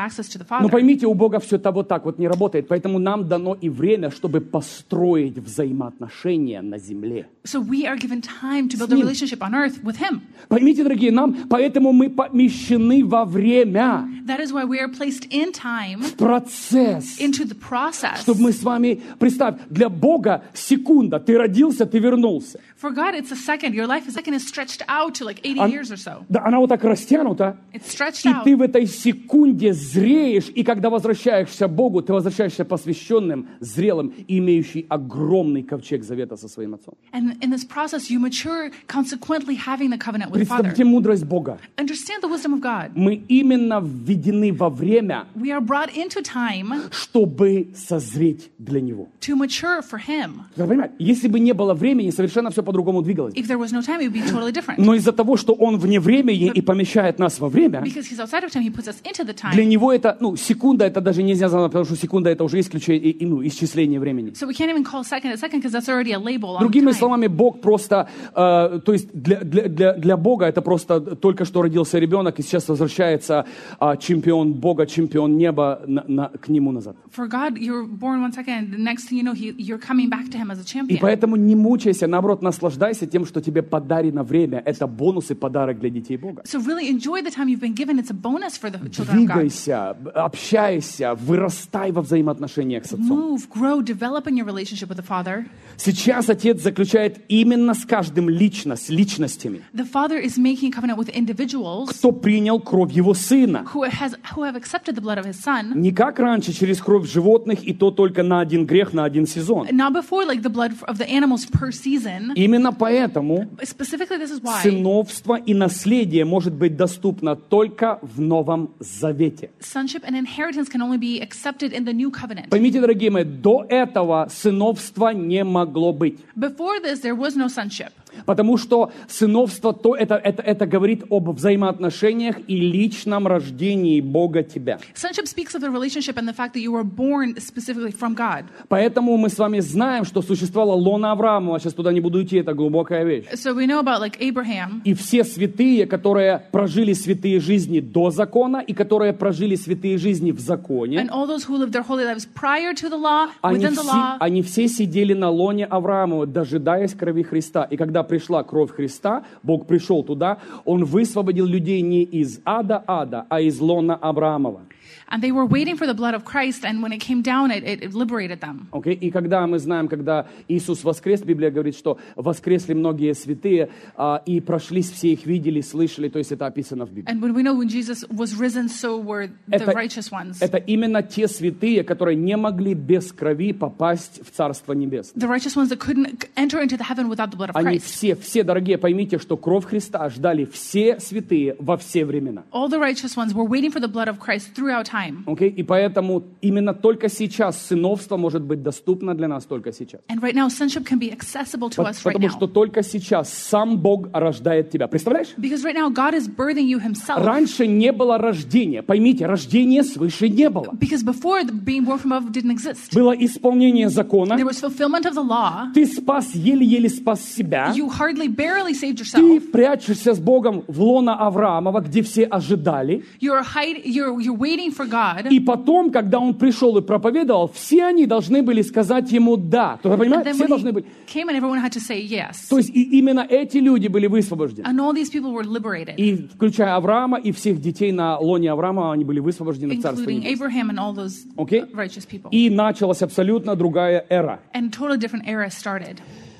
access to the Но Father. поймите, у Бога все это вот так вот не работает. Поэтому нам дано и время, чтобы построить взаимоотношения на земле. So we are given time to build a relationship on earth with Him. Поймите, дорогие, нам поэтому мы помещены во время, That is why we are placed in time, процесс. into the process. Чтобы мы с вами, представь, для Бога секунда, ты родился, ты вернулся. For God, it's a second. Your life is second is stretched out to like eighty Ан- years or so. Да, она вот так растянута. It's stretched И out. ты в этой секунде зреешь, и когда возвращаешься к Богу, ты возвращаешься посвященным, зрелым, и имеющий огромный ковчег завета со своим отцом. And in this process, you mature, consequently having the covenant with the Father. Представьте мудрость Бога. Understand the wisdom of God. Мы именно введены во время, We are brought into time чтобы созреть для Него. to mature for Him. Вы понимаете, если бы не было времени, совершенно все по-другому двигалось бы. If there was no time, it would be totally different. Но из-за того, что Он вне времени и помещает нас во время, Because He's outside of time, He puts us into the для time. Него это, ну, секунда, это даже нельзя назвать, потому что секунда это уже исключение, и, ну, исчисление времени. So we can't even call second a second because that's already a label on Другими time. словами, Бог просто, э, то есть для, для, для, для Бога это просто только что родился ребенок, и сейчас возвращается э, чемпион Бога, чемпион неба на, на, к Нему назад. For God, you're born one second, the next thing you know, he, you're coming back to Him as a И champion. поэтому не мучайся, наоборот, наслаждайся тем, что тебе подарено время. Это бонус и подарок для детей Бога. So really enjoy the time you've been given. It's a bonus for the children of God. Двигайся, общайся, вырастай во взаимоотношениях с Отцом. Move, grow, develop in your relationship with the Father. Сейчас Отец заключает именно с каждым лично, с личностями, The Father is making a covenant with individuals кто принял кровь Его Сына. who has who have accepted the blood of His Son. Не как раньше, через кровь животных, и то только на один грех, на один сезон. Not before like the blood of the animals per season. Именно поэтому Specifically, this is why сыновство и наследие может быть доступно только в Новом Завете. sonship and inheritance can only be accepted in the new covenant. Поймите, дорогие мои, до этого сыновства не могло быть. Before this, there was no sonship. Потому что сыновство, то это, это, это говорит об взаимоотношениях и личном рождении Бога тебя. Sonship speaks of the relationship and the fact that you were born specifically from God. Поэтому мы с вами знаем, что существовало лона Авраамова. Сейчас туда не буду идти, это глубокая вещь. So we know about like Abraham. И все святые, которые прожили святые жизни до закона и которые прожили святые жизни в законе, And all those who lived their holy lives prior to the law, они within the все, law, они все сидели на лоне Авраамова, дожидаясь крови Христа. И когда пришла кровь Христа, Бог пришел туда, Он высвободил людей не из ада ада, а из лона Авраамова. and they were waiting for the blood of Christ, and when it came down, it, it, it liberated them. Okay? И когда мы знаем, когда Иисус воскрес, Библия говорит, что воскресли многие святые, а, и прошлись, все их видели, слышали, то есть это описано в Библии. And when we know when Jesus was risen, so were the Это, righteous ones. это именно те святые, которые не могли без крови попасть в Царство Небесное. The righteous ones that couldn't enter into the heaven without the blood of Они Christ. все, все, дорогие, поймите, что кровь Христа ждали все святые во все времена. All the righteous ones were waiting for the blood of Christ throughout time. Okay? И поэтому именно только сейчас сыновство может быть доступно для нас только сейчас. And right now, sonship can be accessible to us right Потому now. что только сейчас сам Бог рождает тебя. Представляешь? Because right now, God is birthing you Himself. Раньше не было рождения. Поймите, рождения свыше не было. Because before, the being born from above didn't exist. Было исполнение закона. There was fulfillment of the law. Ты спас, еле-еле спас себя. You hardly, barely saved Ты yourself. прячешься с Богом в лоно Авраамова, где все ожидали. You're hide, you're you're waiting for God. И потом, когда он пришел и проповедовал, все они должны были сказать ему «да». Кто-то And понимает? then Все when должны he были. came, and everyone had to say yes. То есть и именно эти люди были высвобождены. And all these people were liberated, И включая Авраама и всех детей на лоне Авраама, они были высвобождены в Царство including Небесное. Abraham and all those Окей? righteous people. И началась абсолютно другая эра. And totally different era started.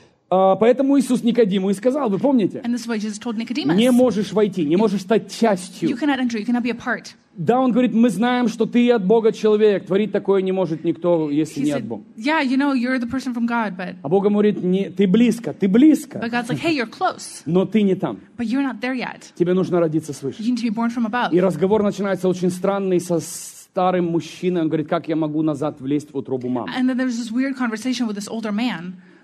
А, Поэтому Иисус Никодиму и сказал, вы помните? And this is why Jesus told Nicodemus, Не можешь войти, не можешь стать you частью. cannot enter, you cannot be a part. Да, он говорит, мы знаем, что ты от Бога человек. Творить такое не может никто, если He не от said, Бога. yeah, you know, you're the person from God, but, А Бог говорит, не, ты близко, ты близко, but God's like, hey, you're close, но ты не там. but you're not there yet. Тебе нужно родиться свыше. You need to be born from above. И разговор начинается очень странный со старым мужчиной. Он говорит, как я могу назад влезть в утробу мамы? And then there's this weird conversation with this older man.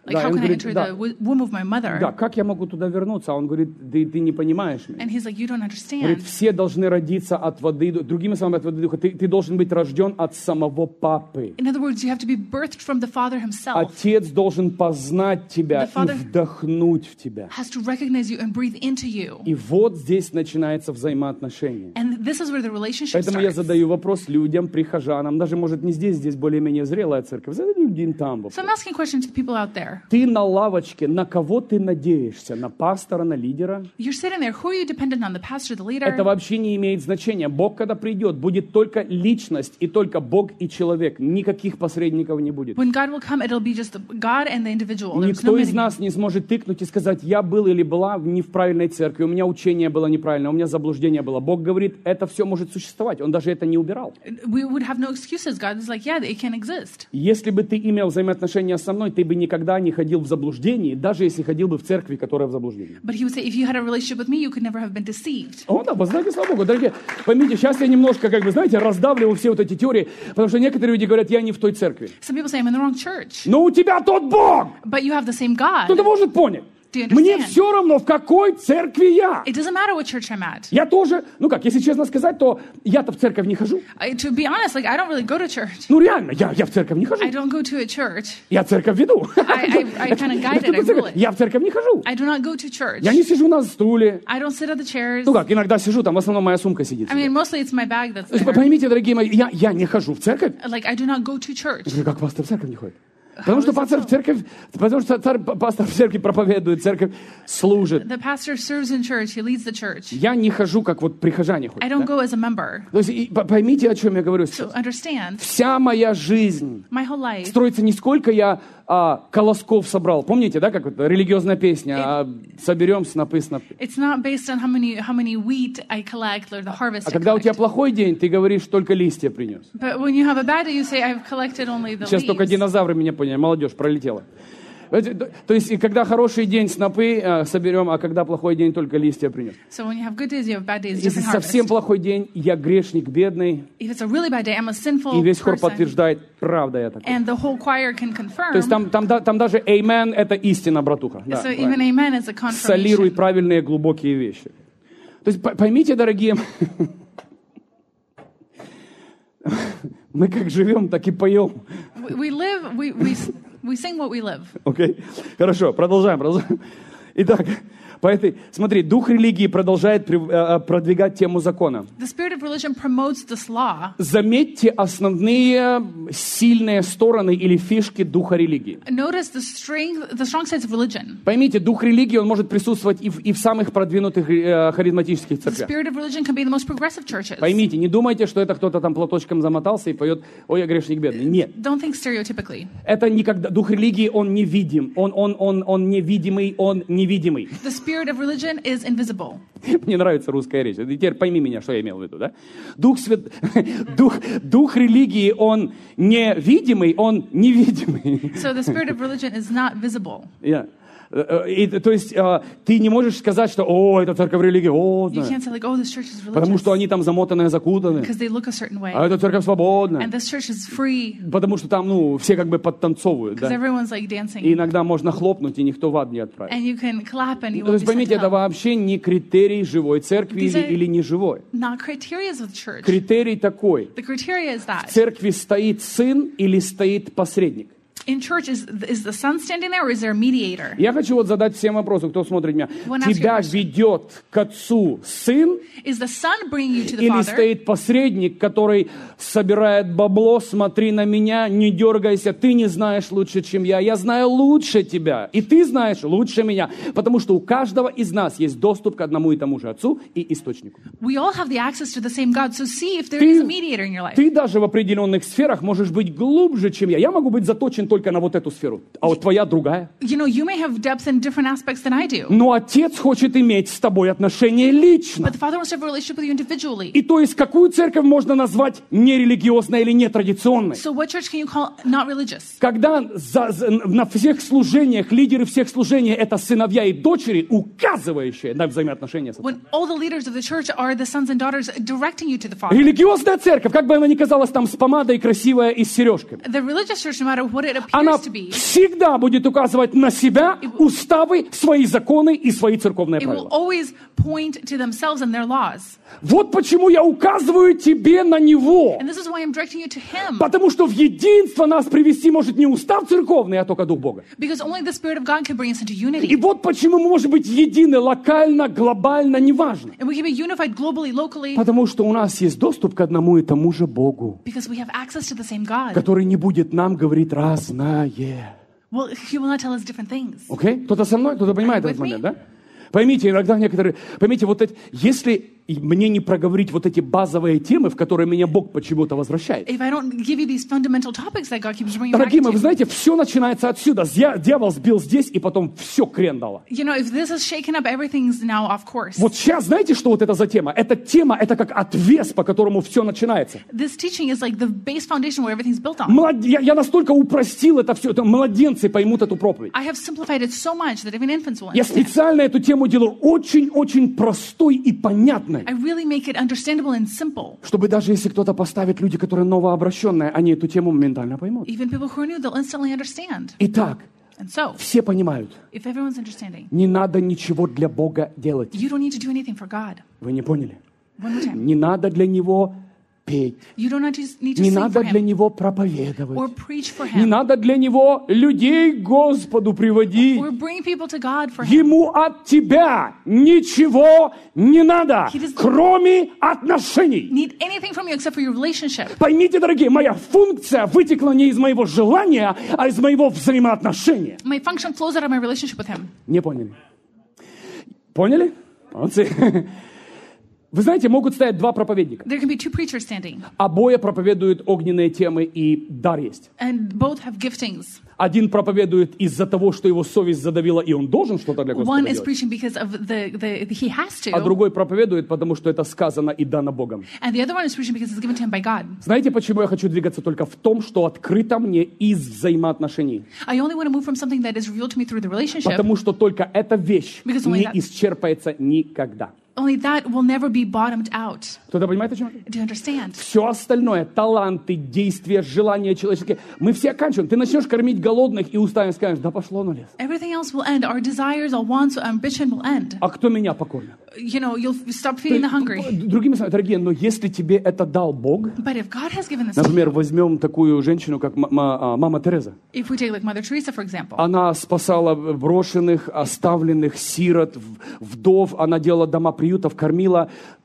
Like, Да, how он can I говорит, enter да, the w- womb of my mother? да, как я могу туда вернуться? А он говорит, ты, ты не понимаешь меня. And he's like, you don't Говорит, understand. все должны родиться от воды, и духа. Другими словами, от воды и духа. Ты, ты должен быть рожден от самого папы. In other words, you have to be birthed from the Father himself. Отец должен познать тебя The Father и вдохнуть в тебя. has to recognize you and breathe into you. И вот здесь начинается взаимоотношение. And this is where the relationship Поэтому я starts. задаю вопрос людям, прихожанам, даже, может, не здесь, здесь более-менее зрелая церковь, задаю людям там вопрос. So I'm asking questions to the people out there. Ты на лавочке, на кого ты надеешься? На пастора, на лидера? You're sitting there. Who are you dependent on? The pastor, the leader? Это вообще не имеет значения. Бог, когда придет, будет только личность и только Бог и человек. Никаких посредников не будет. When God will come, it'll be just the God and the individual. There's no Никто из middleman. нас не сможет тыкнуть и сказать, я был или была не в правильной церкви, у меня учение было неправильно, у меня заблуждение было. Бог говорит, это все может существовать. Он даже это не убирал. We would have no excuses. God is like, yeah, it can exist. Если бы ты имел взаимоотношения со мной, ты бы никогда не ходил в заблуждении, даже если ходил бы в церкви, которая в заблуждении. But he would say, if you had a relationship with me, you could never have been deceived. О, да, воздаки, слава Богу. Дорогие, поймите, сейчас я немножко, как бы, знаете, раздавливаю все вот эти теории, потому что некоторые люди говорят, я не в той церкви. Some people say, I'm in the wrong church. Но у тебя тот Бог! But you have the same God. Кто-то может понять. Do you understand? Мне все равно, в какой церкви я. It doesn't matter what church I'm at. Я тоже, ну как, если честно сказать, то я-то в церковь не хожу. I, to be honest, like I don't really go to church. Ну реально, я, я в церковь не хожу. I don't go to a church. Я церковь веду. I, I, I kind of guide it. I rule it. Я в церковь не хожу. I do not go to church. Я не сижу на стуле. I don't sit at the chairs. Ну как, иногда сижу, там в основном моя сумка сидит. I mean, mostly it's my bag that's То есть, there. поймите, дорогие мои, я, я не хожу в церковь. Like I do not go to church. Я говорю, как пастор в церковь не ходит? Потому что пастор в церковь, потому что царь, пастор в церкви проповедует, церковь служит. The pastor serves in church. He leads the church. Я не хожу, как вот прихожане ходят. I don't Да? go as a member. То есть, и п- поймите, о чем я говорю So сейчас. understand, Вся моя жизнь my whole life, строится не сколько я а, колосков собрал. Помните, да, как вот религиозная песня, а, соберем снопы, снопы. it's not based on how many how many wheat I collect or the harvest А I когда у тебя collect. плохой день, ты говоришь, только листья принес. But when you have a bad day, you say, I've collected only the Сейчас только leaves. динозавры меня поняли, молодежь пролетела. Знаете, То есть, и когда хороший день, снопы э, соберем, а когда плохой день, только листья принес. So when you have good days, you have bad days, Если different совсем harvest. плохой день, я грешник бедный, If it's a really bad day, I'm a sinful и весь хор person. подтверждает, правда я такой. And the whole choir can confirm. То есть там, там, да- там даже amen — это истина, братуха. Да, so правильно. even amen is a Солируй confirmation. правильные глубокие вещи. То есть п- поймите, дорогие, мы как живем, так и поем. We, we live, we, we, we sing what we live. Окей? Хорошо, продолжаем, продолжаем. Итак, по этой, смотри, дух религии продолжает при- э, продвигать тему закона. The spirit of religion promotes this law. Заметьте основные сильные стороны или фишки духа религии. Notice the strength, the strong sides of religion. Поймите, дух религии, он может присутствовать и в, и в самых продвинутых э, харизматических The церквях. spirit of religion can be in the most progressive churches. Поймите, не думайте, что это кто-то там платочком замотался и поет «Ой, я грешник бедный». Нет. Don't think stereotypically. Это никогда... Дух религии, он невидим. Он, он, он, он невидимый, он невидимый. The spirit of religion is invisible. Мне нравится русская речь. И теперь пойми меня, что я имел в виду, да? Дух, свят... дух, дух религии, он невидимый, он невидимый. So the spirit of religion is not visible. Yeah. И, то есть э, ты не можешь сказать, что «О, это церковь религиозная», You can't say like, oh, this church is потому religious что они там замотанные, закутанные, because they look a certain way. а эта церковь свободная, And this church is free потому что там, ну, все как бы подтанцовывают, because да? everyone's like dancing. И иногда можно хлопнуть, и никто в ад не отправит. And you can clap and you То won't есть, be sent поймите, to это hell. вообще не критерий живой церкви These или, are- или не живой. Not criteria of the church. Критерий такой. The criteria is В that церкви стоит сын или стоит посредник? in church is is the son standing there or is there a mediator? Я хочу вот задать всем вопросы, кто смотрит меня. Wanna ask you Тебя a question. ведет к отцу сын Is the son bringing you to the или father? стоит посредник, который собирает бабло, смотри на меня, не дергайся, ты не знаешь лучше, чем я, я знаю лучше тебя, и ты знаешь лучше меня, потому что у каждого из нас есть доступ к одному и тому же отцу и источнику. We all have the access to the same God. So see if there Ты- is a mediator in your life. Ты даже в определенных сферах можешь быть глубже, чем я. Я могу быть заточен только на вот эту сферу, а вот твоя другая. You know, you may have depth in different aspects than I do. Но отец хочет иметь с тобой отношения лично. But the Father wants to have a relationship with you individually. И то есть, какую церковь можно назвать нерелигиозной или нетрадиционной? So what church can you call not religious? Когда за- за- на всех служениях, лидеры всех служений — это сыновья и дочери, указывающие на взаимоотношения с отцом. When all the leaders of the church are the sons and daughters directing you to the Father. Религиозная церковь, как бы она ни казалась там с помадой, красивая и с сережками. The religious church, no matter what it appears она to be, всегда будет указывать на себя, уставы, свои законы и свои церковные it will правила. always point to themselves and their laws. Вот почему я указываю тебе на него. And this is why I'm directing you to him. Потому что в единство нас привести может не устав церковный, а только Дух Бога. Because only the Spirit of God can bring us into И unity. вот почему мы можем быть едины локально, глобально, неважно. And we can be unified globally, locally, Потому что у нас есть доступ к одному и тому же Богу, because we have access to the same God. который не будет нам говорить разное. Well, he will not tell us different things. Окей? Кто-то со мной? Кто-то понимает Are you этот with момент, me? да? Поймите, иногда некоторые... Поймите, вот эти... Если мне не проговорить вот эти базовые темы, в которые меня Бог почему-то возвращает. If I don't give you these fundamental topics that God keeps bringing back Дорогие мои, вы to, знаете, все начинается отсюда. Дья- Дьявол сбил здесь, и потом все крен дало. you know, if this is shaken up, everything's now off course. Вот сейчас, знаете, что вот это за тема? Эта тема, это как отвес, по которому все начинается. This teaching is like the base foundation where everything's built on. Млад- Я, я настолько упростил это все, это младенцы поймут эту проповедь. I have simplified it so much that even infants will Я understand. специально эту тему делаю очень-очень простой и понятной, I really make it understandable and simple. чтобы даже если кто-то поставит, люди, которые новообращенные, они эту тему моментально поймут. Even people who are new, they'll instantly understand. Итак, And so, все понимают, if everyone's understanding, не надо ничего для Бога делать. you don't need to do anything for God. Вы не поняли? One more time. Не надо для Него петь, You don't need to, need to не sing надо for для him Него or проповедовать, preach for не him надо для Него людей к Господу приводить. or bring people to God for him. Ему от тебя ничего не надо, He doesn't- кроме отношений. Need anything from you except for your relationship. Поймите, дорогие, моя функция вытекла не из моего желания, а из моего взаимоотношения. My function flows out of my relationship with him. Не поняли? Поняли? Молодцы. Вы знаете, могут стоять два проповедника. There can be two preachers standing, Обои проповедуют огненные темы, и дар есть. and both have giftings. Один проповедует из-за того, что его совесть задавила, и он должен что-то для Господа One is делать. preaching because of the, the he has А to, другой проповедует, потому что это сказано и дано Богом. and the other one is preaching because it's given to him by God. Знаете, почему я хочу двигаться только в том, что открыто мне из взаимоотношений? I only want to move from something that is revealed to me through the relationship. Потому что только эта вещь Because only не that- исчерпается никогда. Only that will never be bottomed out. Кто-то понимает, о чем я? Do you understand? Все остальное, таланты, действия, желания человеческие, мы все оканчиваем. Ты начнешь кормить голодных и устами скажешь, да пошло на лес. Everything else will end. Our desires, our wants, our ambition will end. А кто меня покормит? You know, you'll stop feeding the hungry. Другими словами, дорогие, но если тебе это дал Бог, But if God has given this to you, например, возьмем такую женщину, как м- м- а, мама Тереза. if we take like Mother Teresa, for example, Она спасала брошенных, оставленных, сирот, в- вдов, она делала дома приютов, кормила,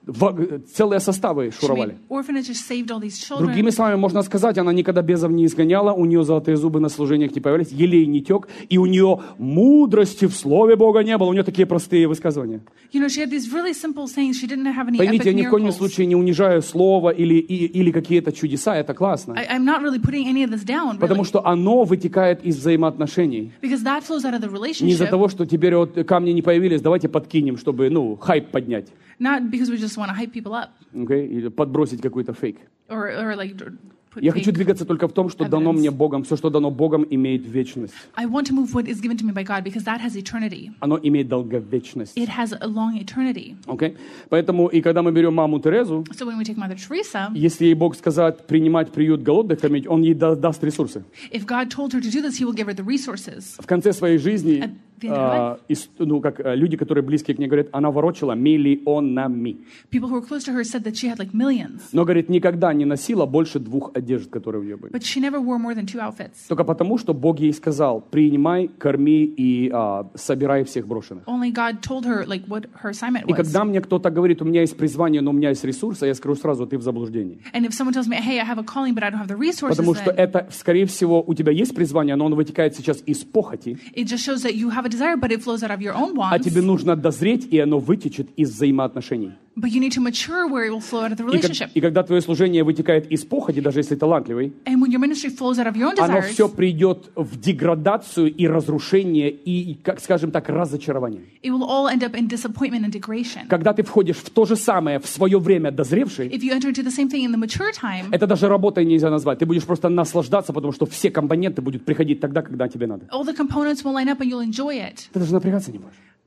в- целые составы she шуровали. made orphanages, saved all these children. Другими словами, можно сказать, она никогда безов не изгоняла, у нее золотые зубы на служениях не появлялись, елей не тек, и у нее мудрости в Слове Бога не было. У нее такие простые высказывания. You know, she had these really simple sayings. She didn't have any Поймите, я epic ни в коем miracles. случае не унижаю Слово или, и- или какие-то чудеса, это классно. I, I'm not really putting any of this down, Потому really, что оно вытекает из взаимоотношений. because that flows out of the Не из-за relationship, того, что теперь вот камни не появились, давайте подкинем, чтобы, ну, хайп поднять. not because we just want to hype people up Окей? Или подбросить какой-то фейк. or, or like d- put Я хочу fake. двигаться только в том, что дано evidence. мне Богом. Все, что дано Богом, имеет вечность. I want to move what is given to me by God because that has eternity. Оно имеет долговечность. It has a long eternity. Окей? Поэтому, и когда мы берем маму Терезу, So when we take Mother Teresa, если ей Бог сказать принимать приют голодных, кормить, Он ей да- даст ресурсы. if God told her to do this, He will give her the resources. В конце своей жизни, At the end of а, ис- ну, как а, люди, которые близкие к ней, говорят, она ворочала миллионами. People who were close to her said that she had like millions, Но, говорит, никогда не носила больше двух одежд, которые у нее были. but she never wore more than two outfits. Только потому, что Бог ей сказал, принимай, корми и а, собирай всех брошенных. Only God told her like what her assignment И was. когда мне кто-то говорит, у меня есть призвание, но у меня есть ресурсы, я скажу сразу, ты в заблуждении. And if someone tells me, hey, I have a calling, but I don't have the resources, Потому что then это, скорее всего, у тебя есть призвание, но оно вытекает сейчас из похоти, it just shows that you have a desire, but it flows out of your own а wants. тебе нужно дозреть, и оно вытечет из взаимоотношений. But you need to mature where it will flow out of the И, как- relationship. и когда твое служение вытекает из похоти, даже если талантливый, And when your ministry flows out of your own оно desires, все придет в деградацию и разрушение, и, как скажем так, разочарование. it will all end up in disappointment and degradation. Когда ты входишь в то же самое, в свое время дозревший, If you enter into the same thing in the mature time, это даже работой нельзя назвать. Ты будешь просто наслаждаться, потому что все компоненты будут приходить тогда, когда тебе надо. all the components will line up and you'll enjoy it. Ты даже напрягаться не можешь.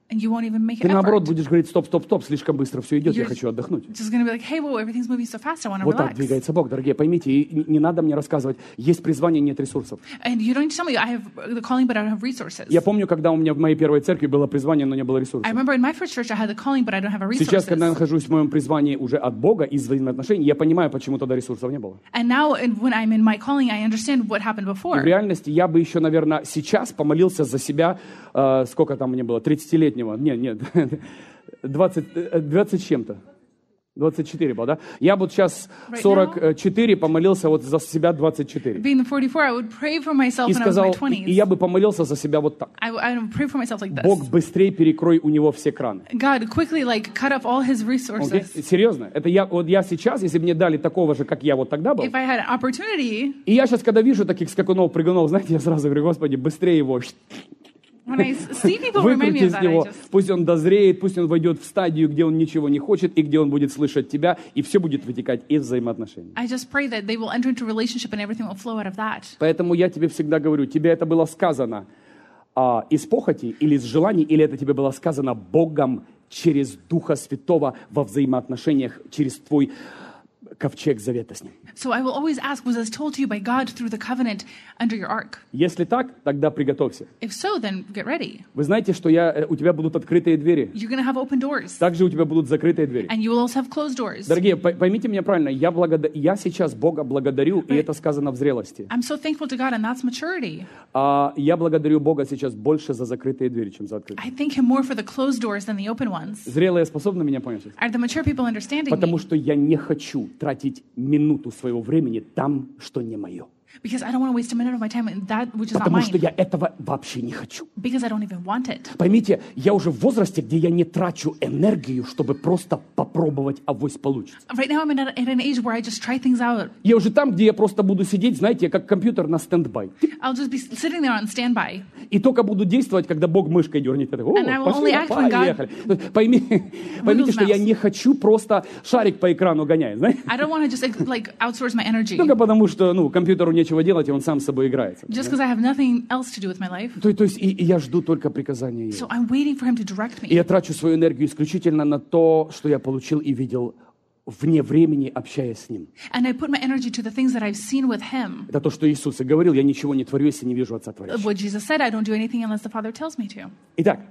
and you won't even make Ты an наоборот effort. будешь говорить, стоп, стоп, стоп, слишком быстро все идет, я You're хочу отдохнуть. just going to be like, hey, whoa, everything's moving so fast, I want to Вот так relax. двигается Бог, дорогие. Поймите, и не надо мне рассказывать, есть призвание, нет ресурсов. And you don't need to tell me, I have the calling, but I don't have resources. Я помню, когда у меня в моей первой церкви было призвание, но не было I ресурсов. remember in my first church, I had the calling, but I don't have a Сейчас, когда я resources. нахожусь в моем призвании уже от Бога, из взаимоотношений, я понимаю, почему тогда ресурсов не было. And now, and when I'm in my calling, I understand what happened И before. в реальности я бы еще, наверное, сейчас помолился за себя, э, сколько там мне было, тридцатилетнего, нет, нет, двадцать, э, двадцать с чем-то. двадцать четыре было, да? Я бы сейчас Right сорок четыре помолился вот за себя двадцать четыре. Being forty-four, I would pray for myself И when I was in my сказал, и, и twenties. я бы помолился за себя вот так. I, I would pray for myself like this. Бог, быстрее перекрой у него все краны. God, quickly, like, cut off all his Окей? resources. Серьезно? Это я, вот я сейчас, если бы мне дали такого же, как я вот тогда был, If I had an opportunity, и я сейчас, когда вижу таких скакунов, прыгунов, знаете, я сразу говорю, Господи, быстрее его, when I s- see people remind me выкрути of из that, I него, just, пусть он дозреет, пусть он войдет в стадию, где он ничего не хочет, и где он будет слышать тебя, и все будет вытекать из взаимоотношений. I just pray that they will enter into a relationship and everything will flow out of that. Поэтому я тебе всегда говорю, тебе это было сказано а, из похоти или из желаний, или это тебе было сказано Богом через Духа Святого во взаимоотношениях, через твой ковчег завета с Ним. So I will always ask, was this told to you by God through the covenant under your ark? Если так, тогда приготовься. If so, then get ready. Вы знаете, что я, э, у тебя будут открытые двери, You're going to have open doors. также у тебя будут закрытые двери. And you will also have closed doors. Дорогие, пой- поймите меня правильно, я, благода- я сейчас Бога благодарю, и это сказано в зрелости. I'm so thankful to God, and that's maturity. А я благодарю Бога сейчас больше за закрытые двери, чем за открытые. I thank Him more for the closed doors than the open ones. Зрелые способны меня понять? Are the mature people understanding Потому me? что я не хочу тратить минуту своего времени там, что не мое. Because I don't want to waste a minute of my time in that which is not Потому что mine. я этого вообще не хочу. Because I don't even want it. Поймите, я уже в возрасте, где я не трачу энергию, чтобы просто попробовать, авось получится. Right now, I'm at, at an age where I just try things out. Я уже там, где я просто буду сидеть, знаете, как компьютер на стендбай. I'll just be sitting there on standby. И только буду действовать, когда Бог мышкой дернет. Я такой, And I о, will пошли, only act when God поехали. То есть Пойми, поймите, что я mouse. не хочу просто шарик по экрану гонять, знаете? I don't want to just like, like outsource my energy. Только потому, что ну, компьютеру нечего делать, и он сам с собой играется. Just because I have nothing else to do with my life. То, то есть и, и я жду только приказания Его. So I'm waiting for Him to direct И me. я трачу свою энергию исключительно на то, что я получил и видел вне времени, общаясь с Ним. And I put my energy to the things that I've seen with Him. Это то, что Иисус и говорил, я ничего не творю, если не вижу Отца Творящего. What Jesus said, I don't do anything unless the Father tells me to. Итак,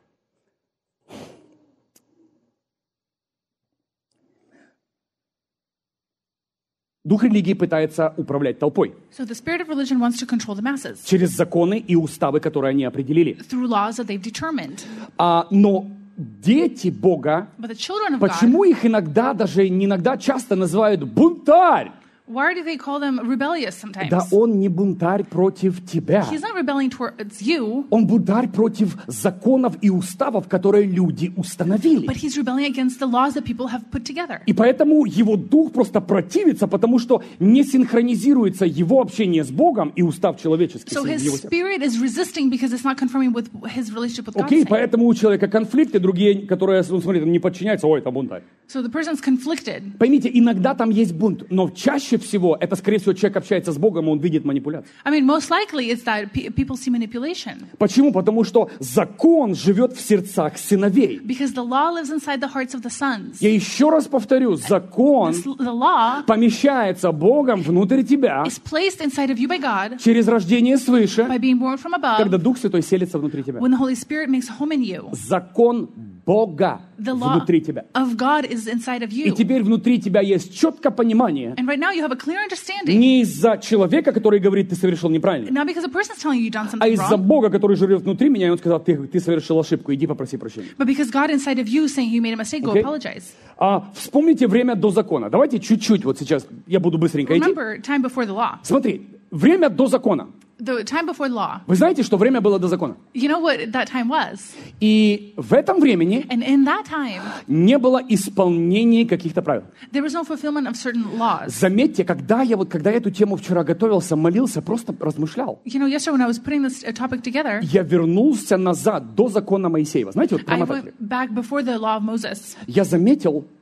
дух религии пытается управлять толпой So the spirit of religion wants to control the masses через законы и уставы, которые они определили. through laws that they've determined. А, но дети Бога, But the children of God, почему их иногда, даже не иногда, часто называют бунтарь? why do they call them rebellious sometimes? Да он не бунтарь против тебя. He's not rebelling towards you, Он бунтарь против законов и уставов, которые люди установили. but he's rebelling against the laws that people have put together. И поэтому его дух просто противится, потому что не синхронизируется его общение с Богом и устав человеческий. So в his его сердце. spirit is resisting because it's not confirming with his relationship with God. Окей, поэтому у человека конфликты, другие, которые, ну, смотрите, не подчиняются, ой, это бунтарь. So the person's conflicted. Поймите, иногда там есть бунт, но чаще всего это, скорее всего, человек общается с Богом, и он видит манипуляцию. I mean, most likely it's that pe- people see manipulation Почему? Потому что закон живет в сердцах сыновей. because the law lives inside the hearts of the sons. Я еще раз повторю, закон This- The law помещается Богом внутрь тебя is placed inside of you by God через рождение свыше, by being born from когда above Дух Святой селится внутри тебя. when the Holy Spirit makes a home in you. Закон Бога The law внутри тебя. of God is inside of И you. теперь внутри тебя есть четкое понимание, And right now you have a clear understanding, не из-за человека, который говорит, ты совершил неправильно, not because a person's telling you you've done а something из-за wrong, Бога, который живет внутри меня, и он сказал, ты, ты совершил ошибку, иди попроси прощения. but because God inside of you is saying you made a mistake, go Okay. apologize. А, вспомните время до закона. Давайте чуть-чуть, вот сейчас, я буду быстренько идти. Remember, time before the law. Смотри, время до закона. The time before the law. Вы знаете, что время было до закона? You know what that time was? И в этом времени And in that time, не было исполнения каких-то правил. there was no fulfillment of certain laws. Заметьте, когда я вот, когда я эту тему вчера готовился, молился, просто размышлял. You know, yesterday when I was putting this uh, topic together, Я вернулся назад до закона Моисеева. Знаете, вот I промотать. went back before the law of Moses. Я заметил,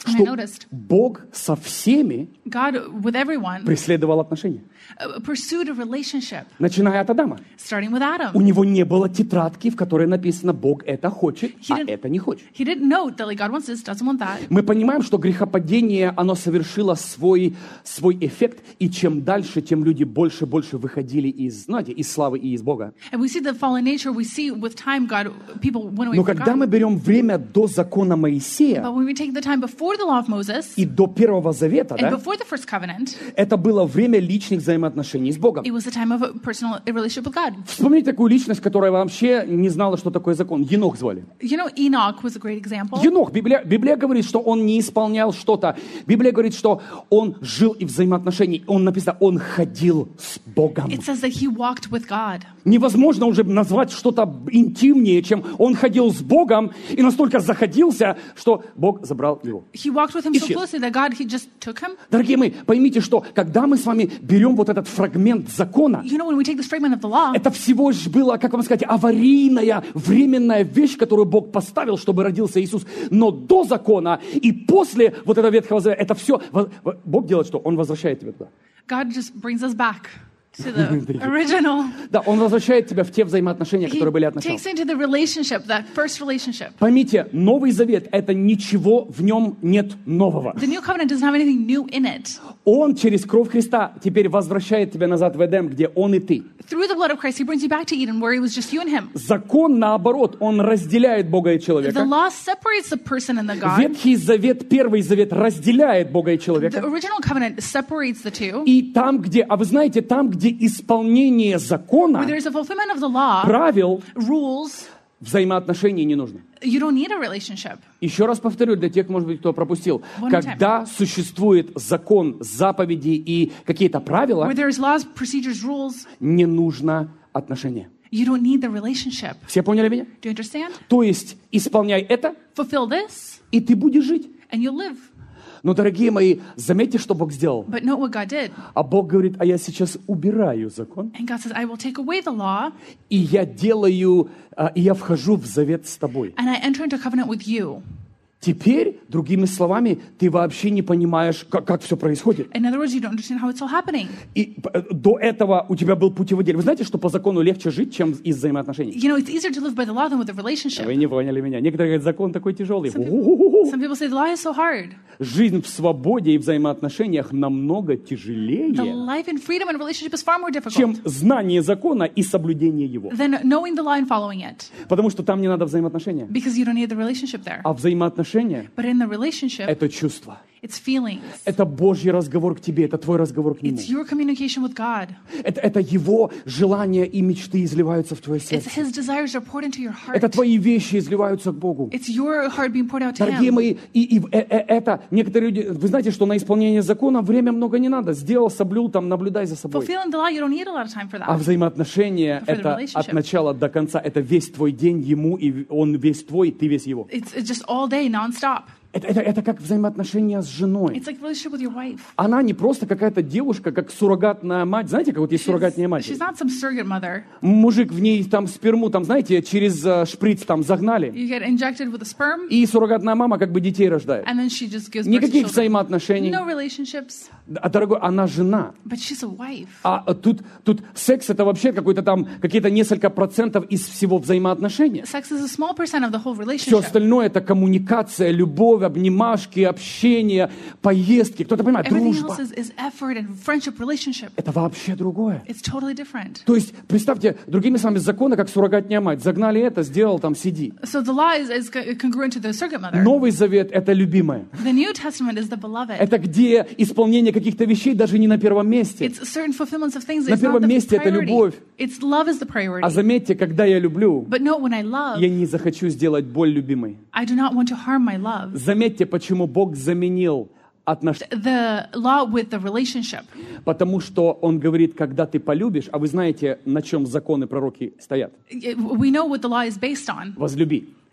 And I что noticed Бог со всеми God, with everyone, преследовал отношения, uh, pursued a relationship, начиная от Адама. starting with Adam. У него не было тетрадки, в которой написано «Бог это хочет, He а didn't- это не хочет». He didn't note that like God wants this, doesn't want that. Мы понимаем, что грехопадение, оно совершило свой, свой эффект, и чем дальше, тем люди больше и больше выходили из, знаете, из славы и из Бога. And we see the fallen nature. We see with time, God, people went away Но from когда мы God. берем время до закона Моисея But when we take the time before the law of Moses и до Первого Завета, and да, before the first covenant, это было время личных взаимоотношений с Богом. it was the time of a personal relationship with God. Вспомните такую личность, которая вообще не знала, что такое закон. Енох звали. You know, Enoch was a great example. Енох, Библия, Библия говорит, что он не исполнял что-то. Библия говорит, что он жил и взаимоотношений. Он написано, он ходил с Богом. It says that he walked with God. Невозможно уже назвать что-то интимнее, чем он ходил с Богом и настолько заходился, что Бог забрал его. He walked with him so Исчез. closely that God, he just took him. Дорогие мои, поймите, что когда мы с вами берем вот этот фрагмент закона, You know, when we take this fragment of the law, это всего лишь было, как вам сказать, аварийная, временная вещь, которую Бог поставил, чтобы родился Иисус. Но до закона и после вот этого Ветхого Завета, это все, Бог делает что? Он возвращает тебя туда. God just brings us back to the original. Да, Он возвращает тебя в те взаимоотношения, He которые были от начала. takes into the relationship, that first relationship. Поймите, Новый Завет, это ничего в нем нет нового. The new covenant doesn't have anything new in it. Он через кровь Христа теперь возвращает тебя назад в Эдем, где Он и ты. Through the blood of Christ, he brings you back to Eden, where it was just you and him. Закон, наоборот, он разделяет Бога и The человека. law separates the person and the God. Ветхий Завет, Первый Завет разделяет Бога и The человека. original covenant separates the two. И там, где, а вы знаете, там, где исполнение закона, Where there's a fulfillment of the law, правил, rules, взаимоотношений не нужно. you don't need a relationship. Еще раз повторю для тех, может быть, кто пропустил. One more time. Когда существует закон, заповеди и какие-то правила, Where there's laws, procedures, rules, не нужно отношения. you don't need the relationship. Все поняли меня? Do you understand? То есть исполняй это, Fulfill this, и ты будешь жить. and you'll live. Но, дорогие мои, заметьте, что Бог сделал. But note what God did. А Бог говорит, а я сейчас убираю закон, And God says, I will take away the law, и я делаю, а, и я вхожу в завет с тобой. and I enter into covenant with you. Теперь, другими словами, ты вообще не понимаешь, как, как все происходит. In other words, you don't understand how it's all happening. И п- до этого у тебя был путеводитель. Вы знаете, что по закону легче жить, чем из взаимоотношений? You know, it's easier to live by the law than with a relationship. Вы не поняли меня. Некоторые говорят, закон такой тяжелый. Some У-у-у-у. Some people say the law is so hard. Жизнь в свободе и взаимоотношениях намного The тяжелее, life in freedom and relationship is far more чем difficult знание закона и соблюдение его. than knowing the law and following it, Потому что там не надо взаимоотношения. because you don't need the relationship there. А взаимоотношения But in the relationship, — это чувство. it's feelings. Это Божий разговор к тебе, это твой разговор к Нему. It's your communication with God. Это, это Его желания и мечты изливаются в твое It's сердце. His desires are poured into your heart. Это твои вещи изливаются к Богу. It's your heart being poured out to Дорогие Him. мои, и, и э- э- это некоторые люди, вы знаете, что на исполнение закона время много не надо. Сделал, соблюл, там, наблюдай за собой. Fulfilling the law, you don't need a lot of time for А that. взаимоотношения — For the это relationship. от начала до конца. Это весь твой день ему, и он весь твой, ты весь его. It's, it's just all day, nonstop. Это, это, это как взаимоотношения с женой. It's like a relationship with your wife. Она не просто какая-то девушка, как суррогатная мать. Знаете, как вот есть суррогатная мать? She's not some surrogate mother. Мужик в ней там сперму, там, знаете, через э, шприц там загнали. You get injected with a sperm, И суррогатная мама как бы детей рождает. and then she just gives birth to Никаких children. взаимоотношений. No relationships, А, дорогой, она жена. but she's a wife. А тут, тут секс — это вообще какой-то там, какие-то несколько процентов из всего взаимоотношения. Sex is a small percent of the whole Все relationship. остальное — это коммуникация, любовь, обнимашки, общение, поездки. Кто-то понимает, Everything дружба. else is, is effort and friendship, relationship. Это вообще другое. It's totally different. То есть, представьте, другими словами, законы, как суррогатная мать. Загнали это, сделал, там, сиди. So the law is, is congruent to the surrogate mother. Новый Завет — это любимое. The New Testament is the beloved. Это где исполнение каких-то вещей даже не на первом месте. It's certain fulfillments of things. На It's not первом the месте это priority. любовь. It's love is the А priority. заметьте, когда я люблю, But no, when I love, я не захочу сделать боль любимой. I do not want to harm my love. Заметьте, почему Бог заменил отношения. The law with the relationship. Потому что Он говорит, когда ты полюбишь, а вы знаете, на чем законы пророки стоят? We know what the law is based on. Возлюби.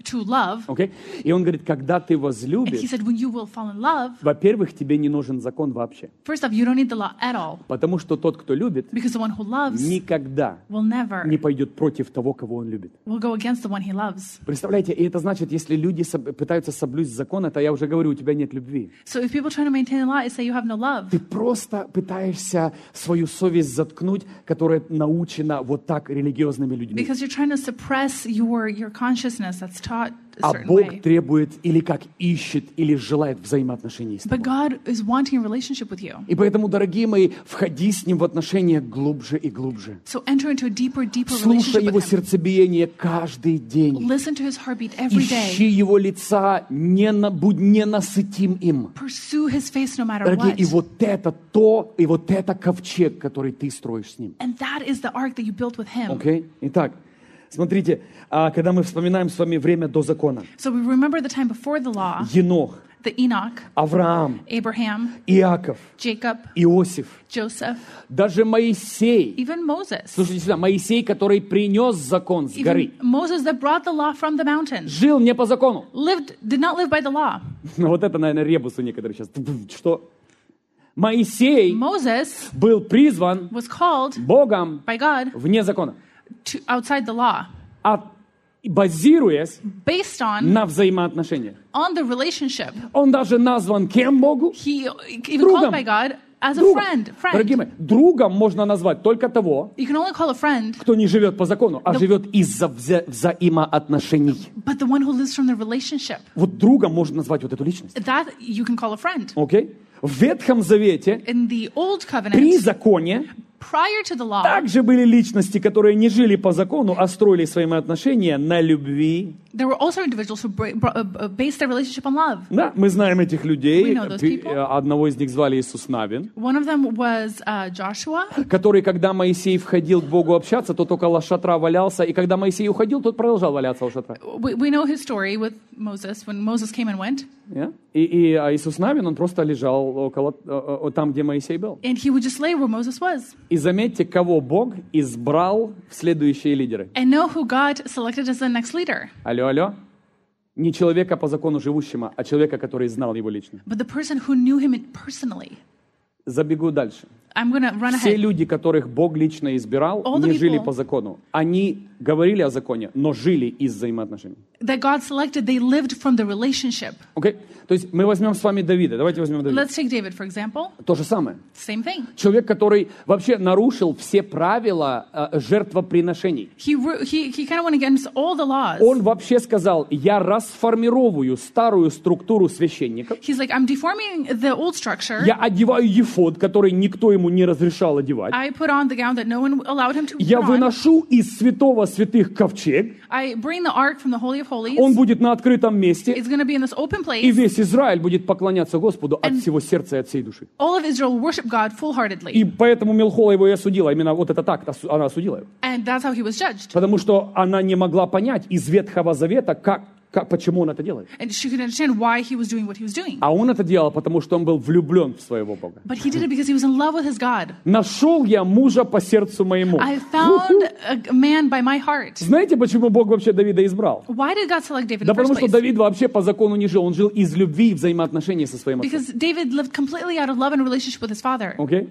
to love. Okay? И он говорит, когда ты And he возлюбишь, said, when you will fall in love, во-первых, тебе не нужен закон вообще. first off, you don't need the law at all. Потому что тот, кто любит, Because the one who loves никогда will never не пойдет против того, кого он любит. will go against the one he loves. Представляете, и это значит, если люди соб- пытаются соблюсть закон, это я уже говорю, у тебя нет любви. So if people try to maintain the law, it say you have no love. Ты просто пытаешься свою совесть заткнуть, которая научена вот так религиозными людьми. Because you're trying to suppress your, your consciousness that's taught a А certain Бог way. требует или как ищет, или желает взаимоотношений с But тобой. God is wanting a relationship with you. И поэтому, дорогие мои, входи с Ним в отношения глубже и глубже. So enter into a deeper, deeper Слушай relationship Его with Him. сердцебиение каждый день. Listen to His heartbeat every Ищи day. Его лица, не на, будь ненасытим им. Pursue His face no matter Дорогие, what. и вот это то, и вот это ковчег, который ты строишь с Ним. And that is the ark that you built with Him. Окей? Итак, смотрите, а, когда мы вспоминаем с вами время до закона. So we remember the time before the law, Енох, the Enoch, Авраам, Abraham, Иаков, Jacob, Иосиф, Joseph, даже Моисей. even Moses. Слушайте сюда, Моисей, который принес закон с горы, Even Moses that brought the law from the mountain жил не по закону. lived, did not live by the law. Ну, вот это, наверное, ребус у некоторых сейчас. Что? Моисей Moses был призван was called Богом by God вне закона, to outside the law, а базируясь based on на взаимоотношениях. on the relationship. Он даже назван кем Богу? He even Другом. called by God as a Другом. friend. Дорогие Friend. мои, другом можно назвать только того, You can only call a friend, кто не живет по закону, а Да. живет из-за вза- взаимоотношений. but the one who lives from the relationship. Вот другом можно назвать вот эту личность. That you can call a friend. Окей? В Ветхом Завете In the old при covenant, законе prior to the law, также были личности, которые не жили по закону, а строили свои отношения на любви. there were also individuals who bra- bra- uh, based their relationship on love. Да, мы знаем этих людей. We know those Пи- people. Одного из них звали Иисус Навин, One of them was uh, Joshua, который, когда Моисей входил к Богу общаться, тот около шатра валялся, и когда Моисей уходил, тот продолжал валяться у шатра. we, we know his story with Moses, when Moses came and went, Yeah? И, и а Иисус Навин, он просто лежал около, э, э, там, где Моисей был. and he would just lay where Moses was. И заметьте, кого Бог избрал в следующие лидеры. And know who God selected as the next leader. Алло, алло. Не человека по закону живущего, а человека, который знал его лично. But the person who knew him personally. Забегу дальше. I'm going to run Все ahead. люди, которых Бог лично избирал, All the не жили people- по закону. Они говорили о законе, но жили из взаимоотношений. That God selected, they lived from the relationship. Окей? То есть мы возьмем с вами Давида. Давайте возьмем Давида. Let's take David, for example. То же самое. Same thing. Человек, который вообще нарушил все правила э, жертвоприношений. He, ru- he, he kind of went against all the laws. Он вообще сказал, я расформировую старую структуру священников. He's like, I'm deforming the old structure. Я одеваю ефод, который никто ему не разрешал одевать. I put on the gown that no one allowed him to Я put on. выношу из святого святых ковчег. I bring the ark from the Holy of Holies. Он будет на открытом месте. It's going to be in this open place. И весь Израиль будет поклоняться Господу от всего сердца и от всей души. All of Israel will worship God full-heartedly. И поэтому Мелхола его и осудила. Именно вот это так осу- она осудила его. And that's how he was judged. Потому что она не могла понять из Ветхого Завета, как, как, почему он это делает. And she couldn't understand why he was doing what he was doing. А он это делал, потому что он был влюблен в своего Бога. But he did it because he was in love with his God. Нашел я мужа по сердцу моему. I found a man by my heart. Знаете, почему Бог вообще Давида избрал? Why did God select David in Да the потому first что place? Давид вообще по закону не жил. Он жил из любви и взаимоотношений со своим отцом. Because David lived completely out of love and a relationship with his father. Окей?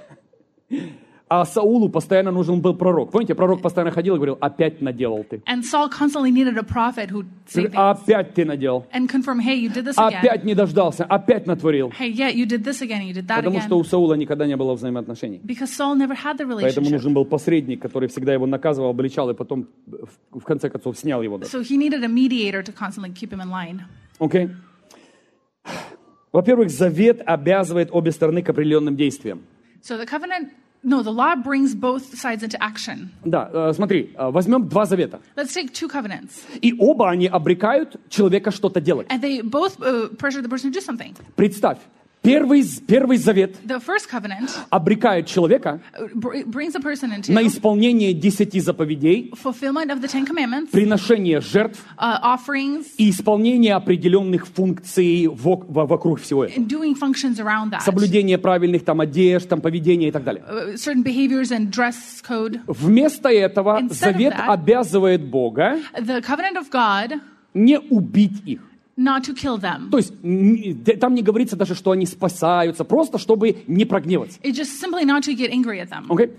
А Саулу постоянно нужен был пророк. Помните, пророк постоянно ходил и говорил, опять наделал ты. And Saul constantly needed a prophet who'd say things Опять ты наделал. and confirm, hey, you did this again. Опять не дождался. Опять натворил. Hey, yeah, you did this again, you did that Потому что у again. Саула никогда не было взаимоотношений. Because Saul never had the Поэтому relationship. нужен был посредник, который всегда его наказывал, обличал и потом в в конце концов снял его. даже. So he needed a mediator to constantly keep him in line. Окей? Во-первых, завет обязывает обе стороны к определенным действиям. So the covenant, no, the law brings both sides into action. Да, э, смотри, э, возьмем два завета. Let's take two covenants. И оба они обрекают человека что-то делать. And they both uh, pressure the person to do something. Представь, первый, первый завет The first covenant обрекает человека uh, br- brings a person into на исполнение десяти заповедей, fulfillment of the Ten Commandments, приношение жертв uh, offerings, и исполнение определенных функций вок- во- вокруг всего этого. and doing functions around that. Соблюдение правильных там одежд, там поведения и так далее. Uh, certain behaviors and dress code. Вместо этого Instead of завет that- обязывает Бога The covenant of God не убить их. not to kill them. То есть н- там не говорится даже, что они спасаются, просто чтобы не прогневаться. It's just simply not to get angry at them. Окей?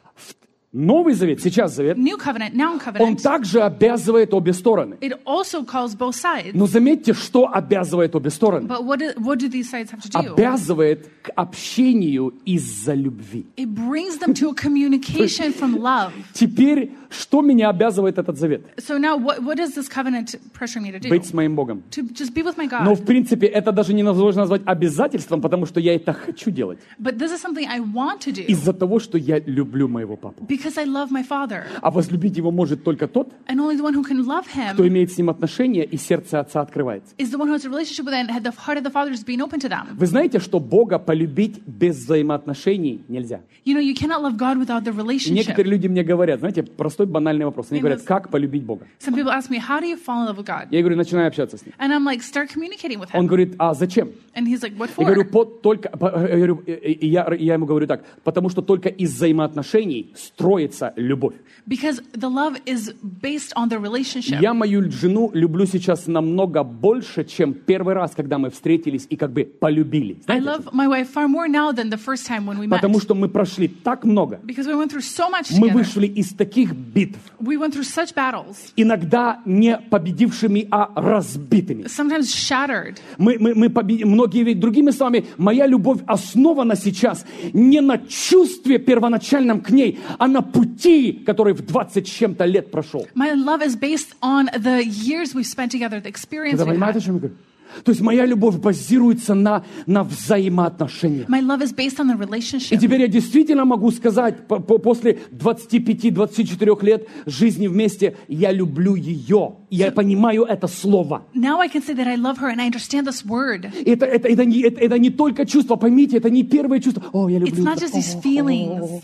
Новый Завет, сейчас Завет, New covenant, now он covenant, также обязывает обе стороны. it also calls both sides. Но заметьте, что обязывает обе стороны. But what do, what do these sides have to do? Обязывает к общению из-за любви. It brings them to a communication from love. Теперь, что меня обязывает этот завет? So now what, what does this covenant pressure me to do? Быть с моим Богом. To just be with my Но, God. в принципе, это даже не можно назвать обязательством, потому что я это хочу делать. But this is something I want to do Из-за того, что я люблю моего папу. because I love my Father. А возлюбить его может только тот, And only the one who can love кто him имеет с ним отношения, и сердце отца открывается. is the one who has a relationship with him, and the heart of the Father is being open to them. Вы знаете, что Бога полюбить без взаимоотношений нельзя? You know, you cannot love God without the relationship. Некоторые люди мне говорят, знаете, простой банальный вопрос. Они Мне говорят, вас- как полюбить Бога? Some people ask me, how do you fall in love with God? Я говорю, начинаю общаться с ним. And I'm like, start communicating with Он him. говорит, а зачем? And he's like, what Я говорю, for? по- только, по- я, говорю, и- и я, я ему говорю так, потому что только из взаимоотношений строится любовь. Because the love is based on the relationship. Я мою жену люблю сейчас намного больше, чем первый раз, когда мы встретились и как бы полюбили. I Знаете love my wife far more now than the first time when we met. Потому что мы прошли так много. Because we went through so much Мы together. вышли из таких битв, We went through such battles, иногда не победившими, а разбитыми. sometimes shattered. Мы, мы, мы победи- Многие ведь, другими словами, моя любовь основана сейчас не на чувстве первоначальном к ней, а на пути, который в двадцать с чем-то лет прошел. My love is based on the years we've spent together, the experience Вы we've понимаете, о had. чем я говорю? То есть моя любовь базируется на, на взаимоотношениях. My love is based on the И relationship. теперь я действительно могу сказать, по- по- после двадцати пяти — двадцати четырёх лет жизни вместе, я люблю ее. Я понимаю это слово. Now I can say that I love her and I understand this word. Это, это, это, не, это, это не только чувство, поймите, это не первое чувство. О, я люблю It's not тебя. just these О, о, о, о. feelings.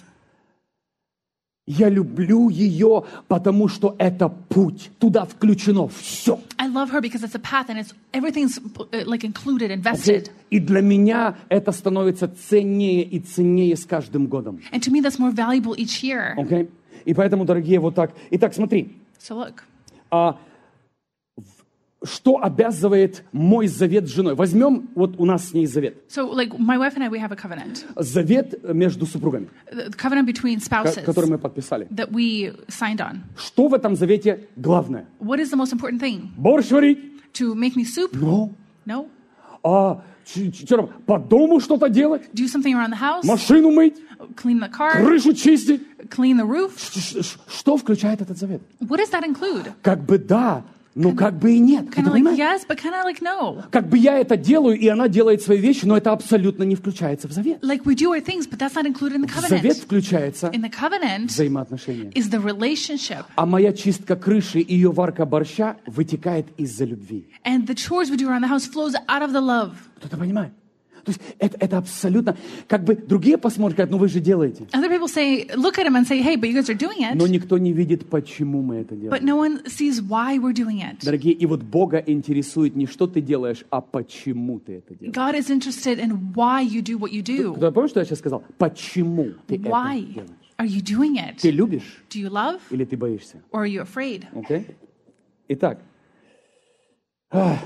Я люблю ее, потому что это путь. Туда включено все. I love her because it's a path and it's everything's uh, like included, invested. И для меня это становится ценнее и ценнее с каждым годом. And to me, that's more valuable each year. Okay? И поэтому, дорогие, вот так. Итак, смотри. So look, А, в- что обязывает мой завет с женой? Возьмем, вот у нас с ней завет. so like my wife and I, we have a covenant, Завет между супругами, the covenant between ко- spouses который мы подписали. that we signed on. Что в этом завете главное? What is the most important thing? Борщ варить? To make me soup? Ну. No. А ч- ч- чё там, по дому что-то делать? Do something around the house? Машину мыть? Clean the car? Крышу чистить? Clean the roof? Ш- ш- Что включает этот завет? What does that include? Как бы да, но как бы и нет. Kind Ты of like понимаешь? yes, but kind of like no. Как бы я это делаю, и она делает свои вещи, но это абсолютно не включается в завет. Like we do our things, but that's not included in the В завет covenant. включается In the covenant взаимоотношения. is the relationship. А моя чистка крыши и ее варка борща вытекает из-за любви. And the chores we do around the house flows out of the love. Кто-то понимает? То есть это, это абсолютно... Как бы другие посмотрят, говорят, ну вы же делаете. Other people say, look at him and say, hey, but you guys are doing Но it. никто не видит, почему мы это But делаем. no one sees why we're doing it. Дорогие, и вот Бога интересует не что ты делаешь, а почему ты это делаешь. God is interested in why you do what you do. Кто помнишь, что я сейчас сказал? Почему ты это Why делаешь? are you doing Ты it? любишь Do you love или ты боишься? or are you afraid? Окей? Итак, ах,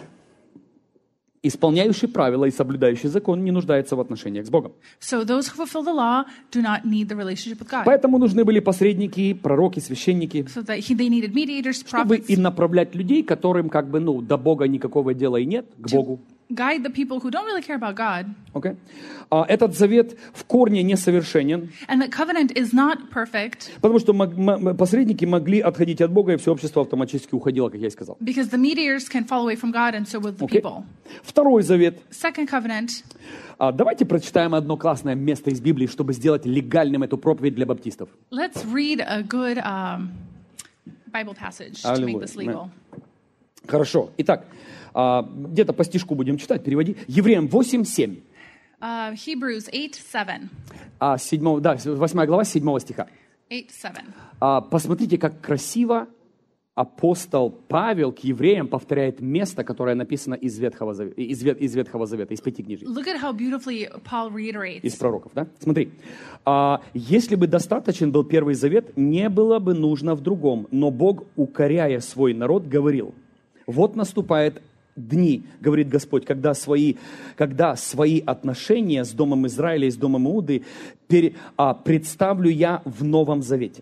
исполняющий правила и соблюдающий закон не нуждается в отношениях с Богом. So those who fulfill the law do not need the relationship with God. Поэтому нужны были посредники, пророки, священники, So that he, they needed mediators, чтобы prophets, и направлять людей, которым как бы, ну, до Бога никакого дела и нет, к Богу. guide the people who don't really care about God. Окей? А этот завет в корне несовершенен, And the covenant is not perfect потому что мог- м- посредники могли отходить от Бога, и все общество автоматически уходило, как я и сказал. because the mediators can fall away from God and so will the Окей? people. Второй завет. Second covenant, А, давайте прочитаем одно классное место из Библии, чтобы сделать легальным эту проповедь для баптистов. let's read a good um, Bible passage to make Аллилуйя. this legal. Хорошо. Итак, а, где-то по стишку будем читать, переводи. Евреям восемь семь. Uh, Hebrews eight seven. А, седьмого, да, восьмая глава, седьмого стиха. eight seven. А, посмотрите, как красиво апостол Павел к евреям повторяет место, которое написано из Ветхого Завета, из, Вет- из Ветхого Завета, из Пятикнижия, Look at how beautifully Paul reiterates. из пророков. Да? Смотри, а, если бы достаточен был Первый Завет, не было бы нужно в другом, но Бог, укоряя свой народ, говорил: Вот наступает дни, говорит Господь, когда свои, когда свои отношения с Домом Израиля и с Домом Иуды пере, а, представлю я в Новом Завете.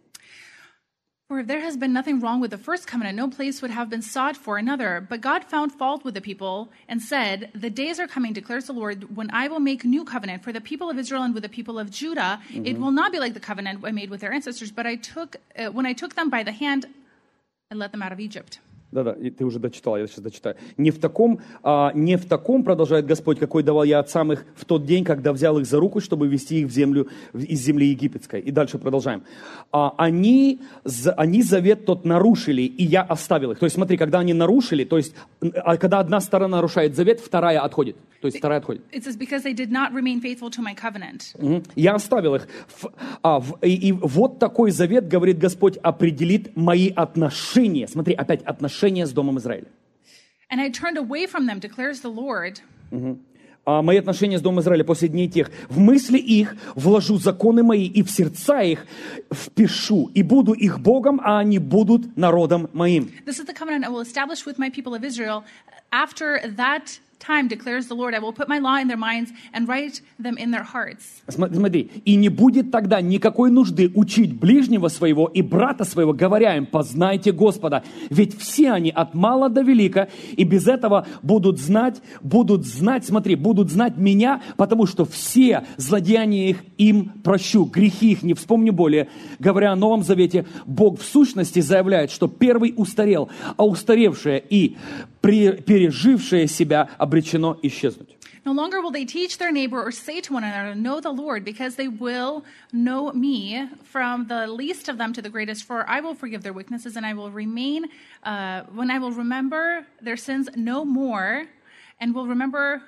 For if there has been nothing wrong with the first covenant, no place would have been sought for another. But God found fault with the people and said, the days are coming, declares the Lord, when I will make new covenant for the people of Israel and with the people of Judah. Mm-hmm. It will not be like the covenant I made with their ancestors, but I took, uh, when I took them by the hand and led them out of Egypt. Да-да, и ты уже дочитал, я сейчас дочитаю. Не в таком, а, не в таком, продолжает Господь, какой давал я отцам их в тот день, когда взял их за руку, чтобы вести их в землю, из земли египетской. И дальше продолжаем. А, они, они завет тот нарушили, и я оставил их. То есть смотри, когда они нарушили, то есть, а когда одна сторона нарушает завет, вторая отходит. То есть вторая отходит. It says, because they did not remain faithful to my covenant. Угу. Я оставил их. В, а, в, и, и вот такой завет, говорит Господь, определит мои отношения. Смотри, опять отношения с Домом Израиля. And I turned away from them, declares the Lord. Угу. А мои отношения с Домом Израиля после дней тех. В мысли их вложу законы мои, и в сердца их впишу, и буду их Богом, а они будут народом моим. This is the covenant I will establish with my people of Israel. After that time, declares the Lord, I will put my law in their minds and write them in their hearts. Смотри, и не будет тогда никакой нужды учить ближнего своего и брата своего, говоря им, познайте Господа, ведь все они от мала до велика, и без этого будут знать, будут знать, смотри, будут знать меня, потому что все злодеяния их им прощу, грехи их не вспомню более. Говоря о Новом Завете, Бог в сущности заявляет, что первый устарел, а устаревшее и пережившее себя обречено исчезнуть. No longer will they teach their neighbor or say to one another, know the Lord, because they will know me from the least of them to the greatest, for I will forgive their weaknesses and I will remain, uh, when I will remember their sins no more, and will remember,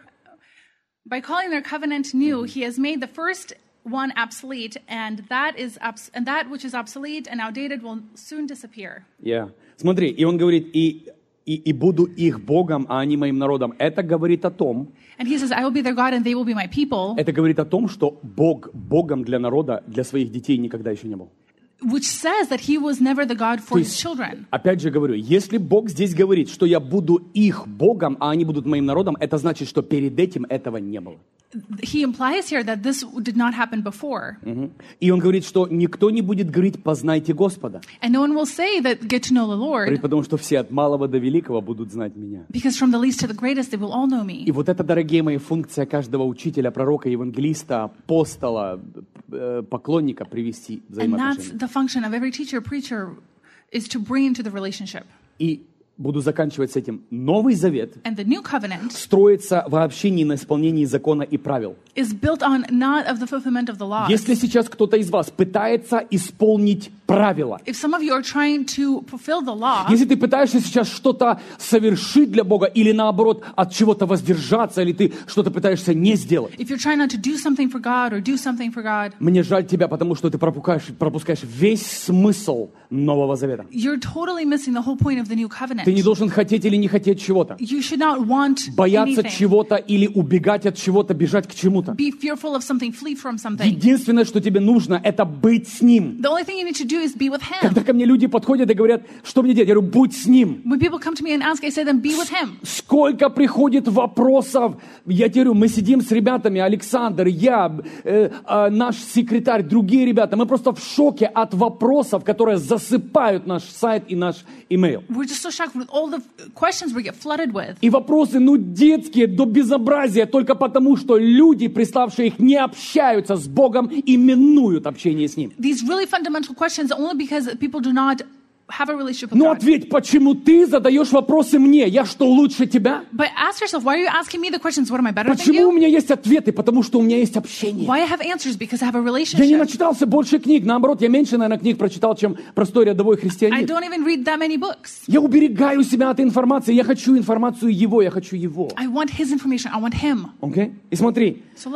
by calling their covenant new, he has made the first one obsolete, and that is obs- and that which is obsolete and outdated will soon disappear. Yeah. Смотри, и он говорит, и И, и буду их Богом, а они моим народом. Это говорит о том, and he says, I will be their God and they will be my people. Это говорит о том, что Бог Богом для народа, для своих детей никогда еще не был. Which says that he was never the God for his children. Опять же говорю, если Бог здесь говорит, что я буду их Богом, а они будут моим народом, это значит, что перед этим этого не было. He implies here that this did not happen before. Угу. И он говорит, что никто не будет говорить, познайте Господа. And no one will say that get to know the Lord. Потому что все от малого до великого будут знать меня. Because from the least to the greatest they will all know me. И вот это, дорогие мои, функция каждого учителя, пророка, евангелиста, апостола, поклонника привести взаимоотношения. And that's the function of every teacher, preacher, is to bring into the relationship. И буду заканчивать с этим. Новый Завет And the new covenant строится вообще не на исполнении закона и правил. Is built on not of the fulfillment of the law. Если сейчас кто-то из вас пытается исполнить правила, if some of you are trying to fulfill the law, если ты пытаешься сейчас что-то совершить для Бога или наоборот от чего-то воздержаться, или ты что-то пытаешься не сделать, if you're trying not to do something for God or do something for God, мне жаль тебя, потому что ты пропускаешь, пропускаешь весь смысл Нового Завета. You're totally missing the whole point of the new covenant. Ты не должен хотеть или не хотеть чего-то. You should not want Бояться anything. чего-то или убегать от чего-то, бежать к чему-то. Be fearful of something, flee from something. Единственное, что тебе нужно, это быть с Ним. The only thing you need to do is be with Him. Когда ко мне люди подходят и говорят, что мне делать, я говорю, будь с Ним. When people come to me and ask, I say them, be with Him. Сколько приходит вопросов. Я говорю, мы сидим с ребятами, Александр, я, э, э, наш секретарь, другие ребята. Мы просто в шоке от вопросов, которые засыпают наш сайт и наш имейл. We're just so shocked with all the questions we get flooded with. И вопросы, ну, детские до безобразия, только потому, что люди, приславшие их, не общаются с Богом и минуют общение с Ним. These really fundamental questions only because people do not have a relationship with Ну, God. ответь, почему ты задаешь вопросы мне? Я что, лучше тебя? But ask yourself, why are you asking me the questions? What am I better than Почему у you? меня есть ответы? Потому что у меня есть общение. Why I have answers? Because I have a Я не relationship. начитался больше книг. Наоборот, я меньше, наверное, книг прочитал, чем простой рядовой I христианин. don't even read that many books. Я уберегаю себя от информации. Я хочу информацию Его. Я хочу Его. I want His information. I want Him. Окей? И смотри. So look.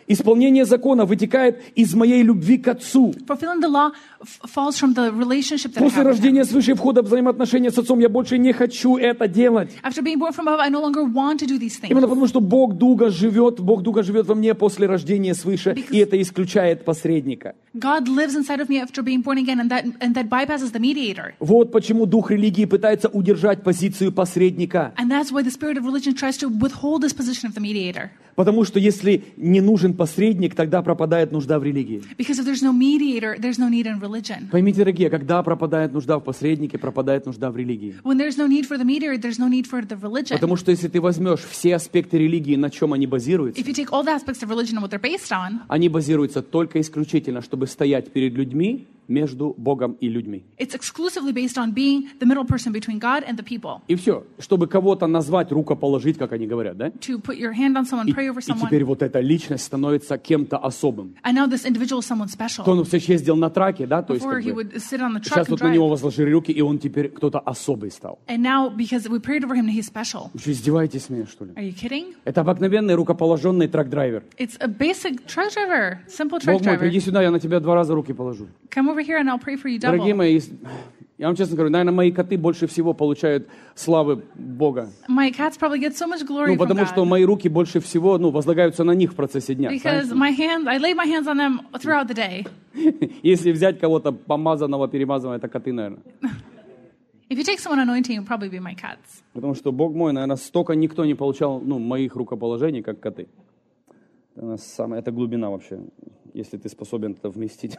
Исполнение закона вытекает из моей любви к Отцу. Fulfilling the law f- falls from the relationship that I После have with рождения him. свыше и входа в взаимоотношения с Отцом я больше не хочу это делать. After being born from above, I no longer want to do these things. Именно потому, что Бог Духа живет, Бог Духа живет во мне после рождения свыше, Because- и это исключает посредника. God lives inside of me after being born again, and that and that bypasses the mediator. Вот почему дух религии пытается удержать позицию посредника. And that's why the spirit of religion tries to withhold this position of the mediator. Потому что если не нужен посредник, тогда пропадает нужда в религии. Because if there's no mediator, there's no need in religion. Поймите, дорогие, когда пропадает нужда в посреднике, пропадает нужда в религии. When there's no need for the mediator, there's no need for the religion. Потому что если ты возьмешь все аспекты религии, на чем они базируются, If you take all the aspects of religion and what they're based on, они базируются только исключительно, чтобы стоять перед людьми, между Богом и людьми. it's exclusively based on being the middle person between God and the people. И все. Чтобы кого-то назвать, рукоположить, как они говорят, да? To put your hand on someone, И, pray over и теперь someone, вот эта личность становится кем-то особым. and now this individual is someone То special. он все ездил на траке, да? То есть Before как he бы, would sit on the сейчас truck and вот на него drive, возложили руки, и он теперь кто-то особый стал. and now because we prayed over him, he's special. Вы что, издеваетесь с меня, что ли? Are you kidding? Это обыкновенный рукоположенный трак-драйвер. It's a basic truck driver, simple truck Бог мой, driver. приди сюда, я на тебя два раза руки положу. Come over here and I'll pray for you Дорогие double. мои, если- я вам честно говорю, наверное, мои коты больше всего получают славы Бога. My cats probably get so much glory Ну, from потому что God. мои руки больше всего, ну, возлагаются на них в процессе дня. Because знаете. my hands, I lay my hands on them throughout the day. Если взять кого-то помазанного, перемазанного, это коты, наверное. If you take someone anointing, it would probably be my cats. Потому что, Бог мой, наверное, столько никто не получал, ну, моих рукоположений, как коты. Это, у нас самая, это глубина вообще, если ты способен это вместить.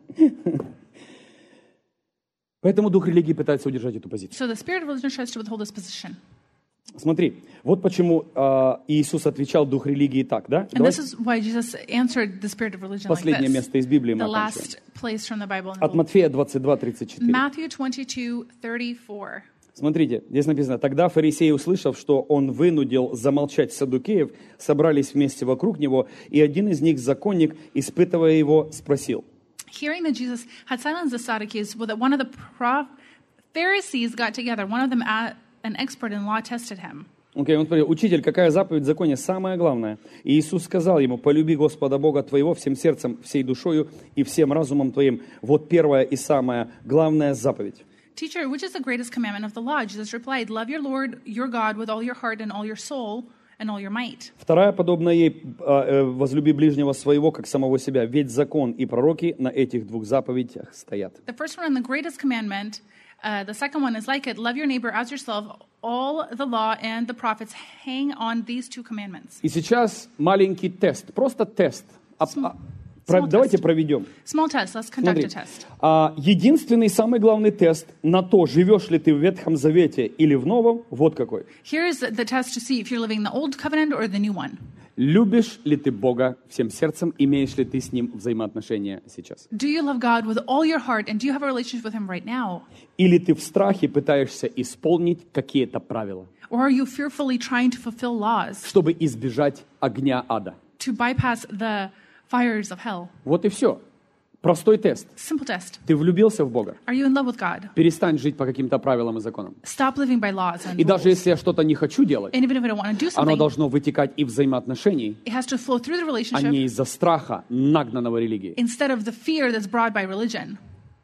Поэтому дух религии пытается удержать эту позицию. So the spirit of religion tries to withhold this position. Смотри, вот почему а, Иисус отвечал дух религии так, да? And Давай this is why Jesus answered the spirit of religion like последнее this. место из Библии мы The окончим. last place from the Bible. От Матфея двадцать два тридцать четыре. Matthew twenty-two thirty-four. Смотрите, здесь написано: «Тогда фарисеи, услышав, что он вынудил замолчать саддукеев, собрались вместе вокруг него, и один из них, законник, испытывая его, спросил». Hearing that Jesus had silenced the Sadducees, well, that one of the prof- Pharisees got together. One of them, a- an expert in law, tested him. Окей, он говорит: «Учитель, какая заповедь в законе самая главная?» И Иисус сказал ему: «Полюби Господа Бога твоего всем сердцем, всей душою и всем разумом твоим». Вот первая и самая главная заповедь. Teacher, which is the greatest commandment of the law? Jesus replied, love your Lord, your God, with all your heart and all your soul and all your might. Вторая, подобная ей: «Возлюби ближнего своего, как самого себя». Ведь закон и пророки на этих двух заповедях стоят. The first one and the greatest commandment, uh, the second one is like it, love your neighbor as yourself. All the law and the prophets hang on these two commandments. И сейчас маленький тест, просто тест. А- а- про- small давайте test. проведем. Small test, let's conduct Смотри, a test. а, единственный, самый главный тест на то, живешь ли ты в Ветхом Завете или в Новом, вот какой. Here's the test to see if you're living in the old covenant or the new one. Любишь ли ты Бога всем сердцем, имеешь ли ты с Ним взаимоотношения сейчас? Do you love God with all your heart and do you have a relationship with Him right now? Или ты в страхе пытаешься исполнить какие-то правила, Or are you fearfully trying to fulfill laws чтобы избежать огня ада? to bypass the fires of hell? Вот и все. Простой тест. Simple test. Ты влюбился в Бога? Are you in love with God? Перестань жить по каким-то правилам и законам. Stop living by laws and И даже rules. если я что-то не хочу делать, And even if I don't want to do оно something, должно вытекать из взаимоотношений, it has to flow through the а relationship не из-за страха, нагнанного религией. instead of the fear that's brought by religion.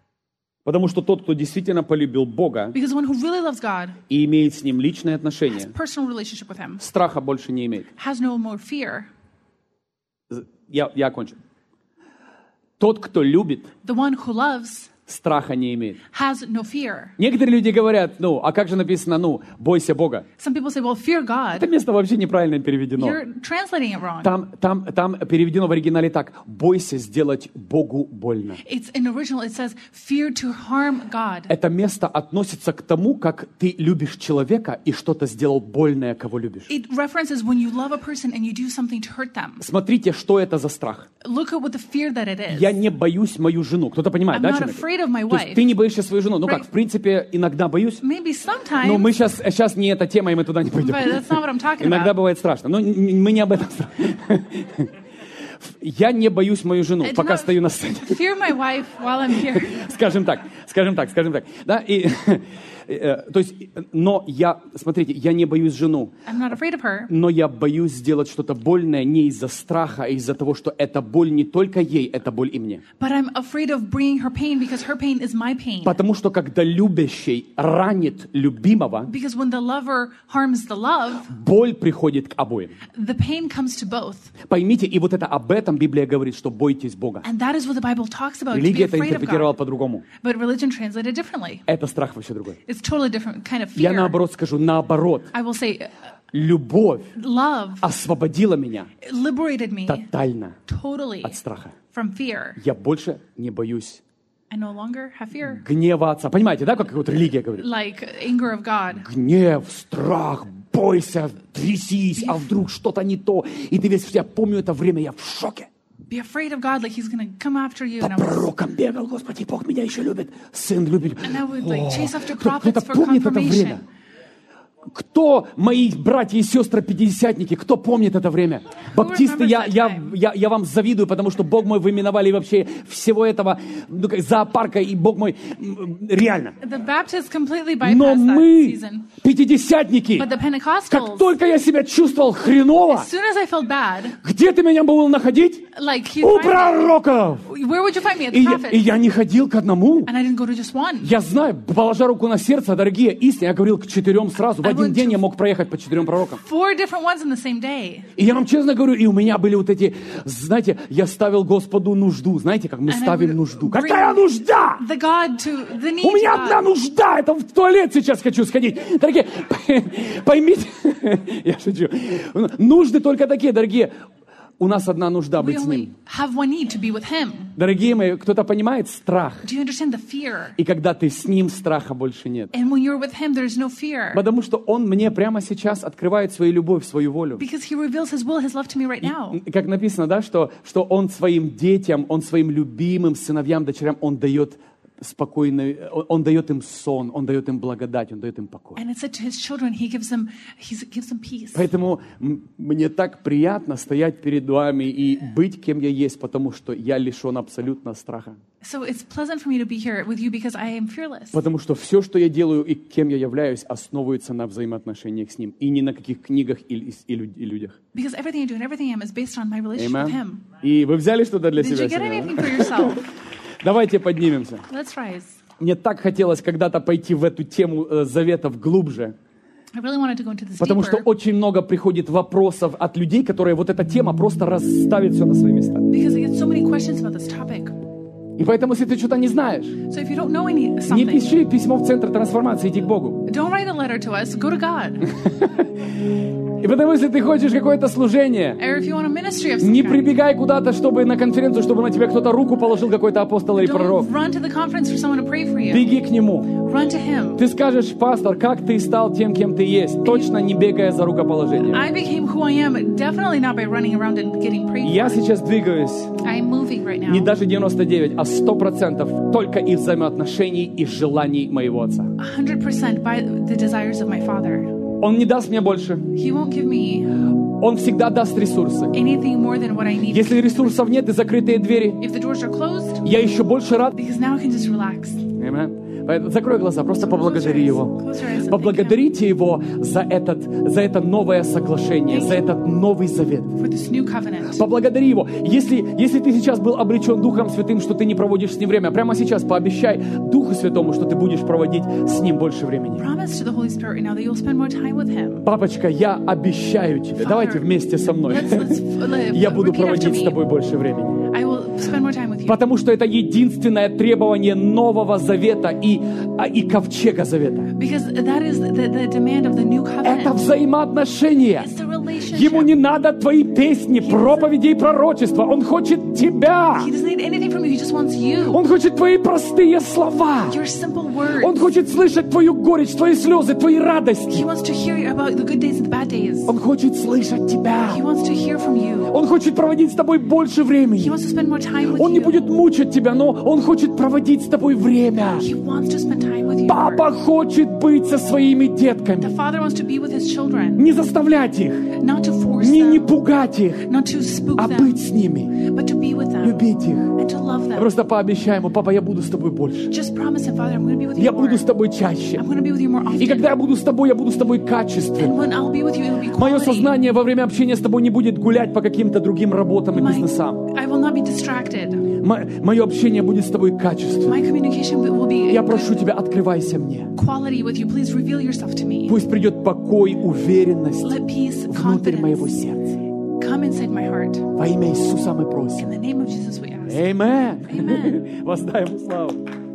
Потому что тот, кто действительно полюбил Бога Because the one who really loves God, и имеет с Ним личные отношения, personal relationship with Him, страха больше не имеет. has no more fear. Я, я окончу. Тот, кто любит, The one who loves страха не имеет. has no fear. Некоторые люди говорят: ну, а как же написано, ну, бойся Бога? Some people say, well, fear Это God. место вообще неправильно переведено. You're translating it wrong. Там, там, там переведено в оригинале так: бойся сделать Богу больно. It's in original, it says, fear to harm God. Это место относится к тому, как ты любишь человека и что-то сделал больное, кого любишь. It references when you love a person and you do something to hurt them. Смотрите, что это за страх. Look at what the fear that it is. Я не боюсь мою жену. Кто-то понимает, I'm да, not чем это? afraid of my То есть wife. ты не боишься свою жену. Ну как, Right. в принципе, иногда боюсь. Maybe sometimes, Но мы сейчас, сейчас не эта тема, и мы туда не пойдем. but that's not what I'm talking Иногда about. бывает страшно. Но н- мы не об этом. я не боюсь мою жену, I do пока not стою на сцене. fear my wife while I'm here. Скажем так, скажем так, скажем так. Да, и, э, то есть, но я, смотрите, я не боюсь жену, I'm not afraid of her, но я боюсь сделать что-то больное не из-за страха, а из-за того, что эта боль не только ей, это боль и мне. but I'm afraid of bringing her pain because her pain is my pain. Потому что когда любящий ранит любимого, Because when the lover harms the love, боль приходит к обоим. the pain comes to both. Поймите, и вот это об этом Библия говорит, что бойтесь Бога. And that is what the Bible talks about, to be Религия это afraid of интерпретировала God. по-другому. But religion translated differently. Это страх вообще другой. It's totally different kind of Я fear. наоборот скажу, наоборот. I will say, uh, Любовь love освободила меня liberated me тотально totally от страха. from fear. Я больше не боюсь I no longer have fear. гнева Отца. Понимаете, да, как вот религия говорит? Like anger of God. Гнев, страх, бойся, трясись, а вдруг что-то не то. И ты весь, я помню это время, я в шоке. Be afraid of God, like He's going to come after you. По And I was, пророкам бегал, Господи, Бог меня еще любит, сын любит. and I would like chase after Кто- prophets Кто-то for помнит это confirmation. время? Кто мои братья и сестры пятидесятники, кто помнит это время? Баптисты, я, я, я, я вам завидую, потому что, Бог мой, вы миновали вообще всего этого ну, как зоопарка, и Бог мой, м, реально. The Baptists completely Но bypassed that мы, season. пятидесятники, But the как Pentecostals, только я себя чувствовал хреново, as soon as I felt bad, где ты меня был находить? like He'd У find пророков! me. Where would you find me? At И, the я- prophets. и я не ходил к одному. And I didn't go to just one. Я знаю, положа руку на сердце, дорогие истины, я говорил к четырем сразу. В I один went день to- я мог проехать по четырем пророкам. Four different ones in the same day. И я вам честно говорю, и у меня были вот эти, знаете, я ставил Господу нужду. Знаете, как мы And I ставим would нужду? bring Какая нужда? The God to the need У меня God. одна нужда, это в туалет сейчас хочу сходить. Дорогие, поймите, я шучу. Нужды только такие, дорогие. У нас одна нужда We быть с only Ним. have one need to be with Him. Дорогие мои, кто-то понимает страх? Do you understand the fear? И когда ты с Ним, страха больше нет. And when you're with Him, there's no fear. Потому что Он мне прямо сейчас открывает свою любовь, свою волю. Because He reveals His will, His love to me right now. Как написано, да, что, что Он своим детям, Он своим любимым сыновьям, дочерям, Он дает спокойный, Он, он дает им сон, Он дает им благодать, Он дает им покой. And it said to His children, He gives them, He gives them peace. Поэтому м, мне так приятно стоять перед вами и быть кем я есть, потому что я лишен абсолютно страха. So it's pleasant for me to be here with you because I am fearless. Потому что все, что я делаю и кем я являюсь, основывается на взаимоотношениях с Ним. И не на каких книгах и, и, и люд- и людях. Because everything I do and everything I am is based on my relationship with Amen. Him. И вы взяли что-то для Did себя you get сегодня? anything да? for yourself? Давайте поднимемся. Let's rise. Мне так хотелось когда-то пойти в эту тему э, заветов глубже, I really wanted to go into this потому что deeper очень много приходит вопросов от людей, которые вот эта тема просто расставит все на свои места. because I get so many questions about this topic. И поэтому, если ты что-то не знаешь, So if you don't know any не something, пиши письмо в Центр трансформации, иди к Богу. don't write a letter to us. Go to God. И потому, если ты хочешь какое-то служение, Or if you want a ministry of some не kind, прибегай куда-то, чтобы на конференцию, чтобы на тебя кто-то руку положил, какой-то апостол или пророк. don't run to the conference for someone to pray for you. Беги к нему. Run to Him. Ты скажешь, пастор, как ты стал тем, кем ты есть, точно не бегая за рукоположением. I became who I am, definitely not by running around and getting prayed Я for. сейчас двигаюсь I'm moving right now. не даже девяносто девять, а сто процентов только из взаимоотношений и желаний моего отца. one hundred percent by the desires of my Father. Он не даст мне больше. He won't give me Он всегда даст ресурсы. anything more than what I need. Если ресурсов нет и закрытые двери, If the doors are closed, я еще больше рад. because now I can just relax. Amen. Поэтому закрой глаза, просто поблагодари Его. Close your eyes and thank Поблагодарите Его за, этот, за это новое соглашение, за этот новый завет. Him for this new covenant. Поблагодари Его. Если, если ты сейчас был обречен Духом Святым, что ты не проводишь с Ним время, прямо сейчас пообещай Духу Святому, что ты будешь проводить с Ним больше времени. Promise to the Holy Spirit right now that you'll spend more time with Him. Папочка, я обещаю тебе, давайте вместе со мной. Let's, let's live. Я буду Repeat after проводить с me. тобой больше времени. I will spend more time with you. Потому что это единственное требование Нового Завета и, а, и Ковчега Завета. Because that is the, the demand of the new Это covenant. взаимоотношения. It's the relationship. Ему не надо твои песни, проповеди и пророчества. Он хочет тебя. He doesn't need anything from you. He just wants you. Он хочет твои простые слова. Your simple words. Он хочет слышать твою горечь, твои слезы, твои He радости. wants to hear about the good days and the bad days. Он хочет слышать тебя. He wants to hear from you. Он хочет проводить с тобой больше He времени. wants to spend more time with Он не you. будет мучить тебя, но Он хочет проводить с тобой время. He wants to spend time with you. Папа хочет быть со своими The детками. Father wants to be with His children. Не заставлять их. Not to force Не, не them, пугать их, not to spook а them, быть с ними, but to be with them любить их. and to love them. Просто пообещай ему: папа, я буду с тобой больше. Just promise him, Father, I'm going to be with you Я more. буду с тобой чаще. I'm going to be with you more И often. когда я буду с тобой, я буду с тобой And качественно. when I'll be with you, it'll be Мое quality. сознание во время общения с тобой не будет гулять по каким-то другим работам и My, бизнесам. I will not be distracted. Мое общение будет с тобой качественным. My communication will be Я прошу тебя, открывайся мне. quality with you. Please reveal yourself to me. Пусть придет покой, уверенность Let peace, внутрь моего confidence сердца. come inside my heart. Во имя Иисуса мы In просим. the name of Jesus we ask. Аминь. Amen. Воздай ему славу.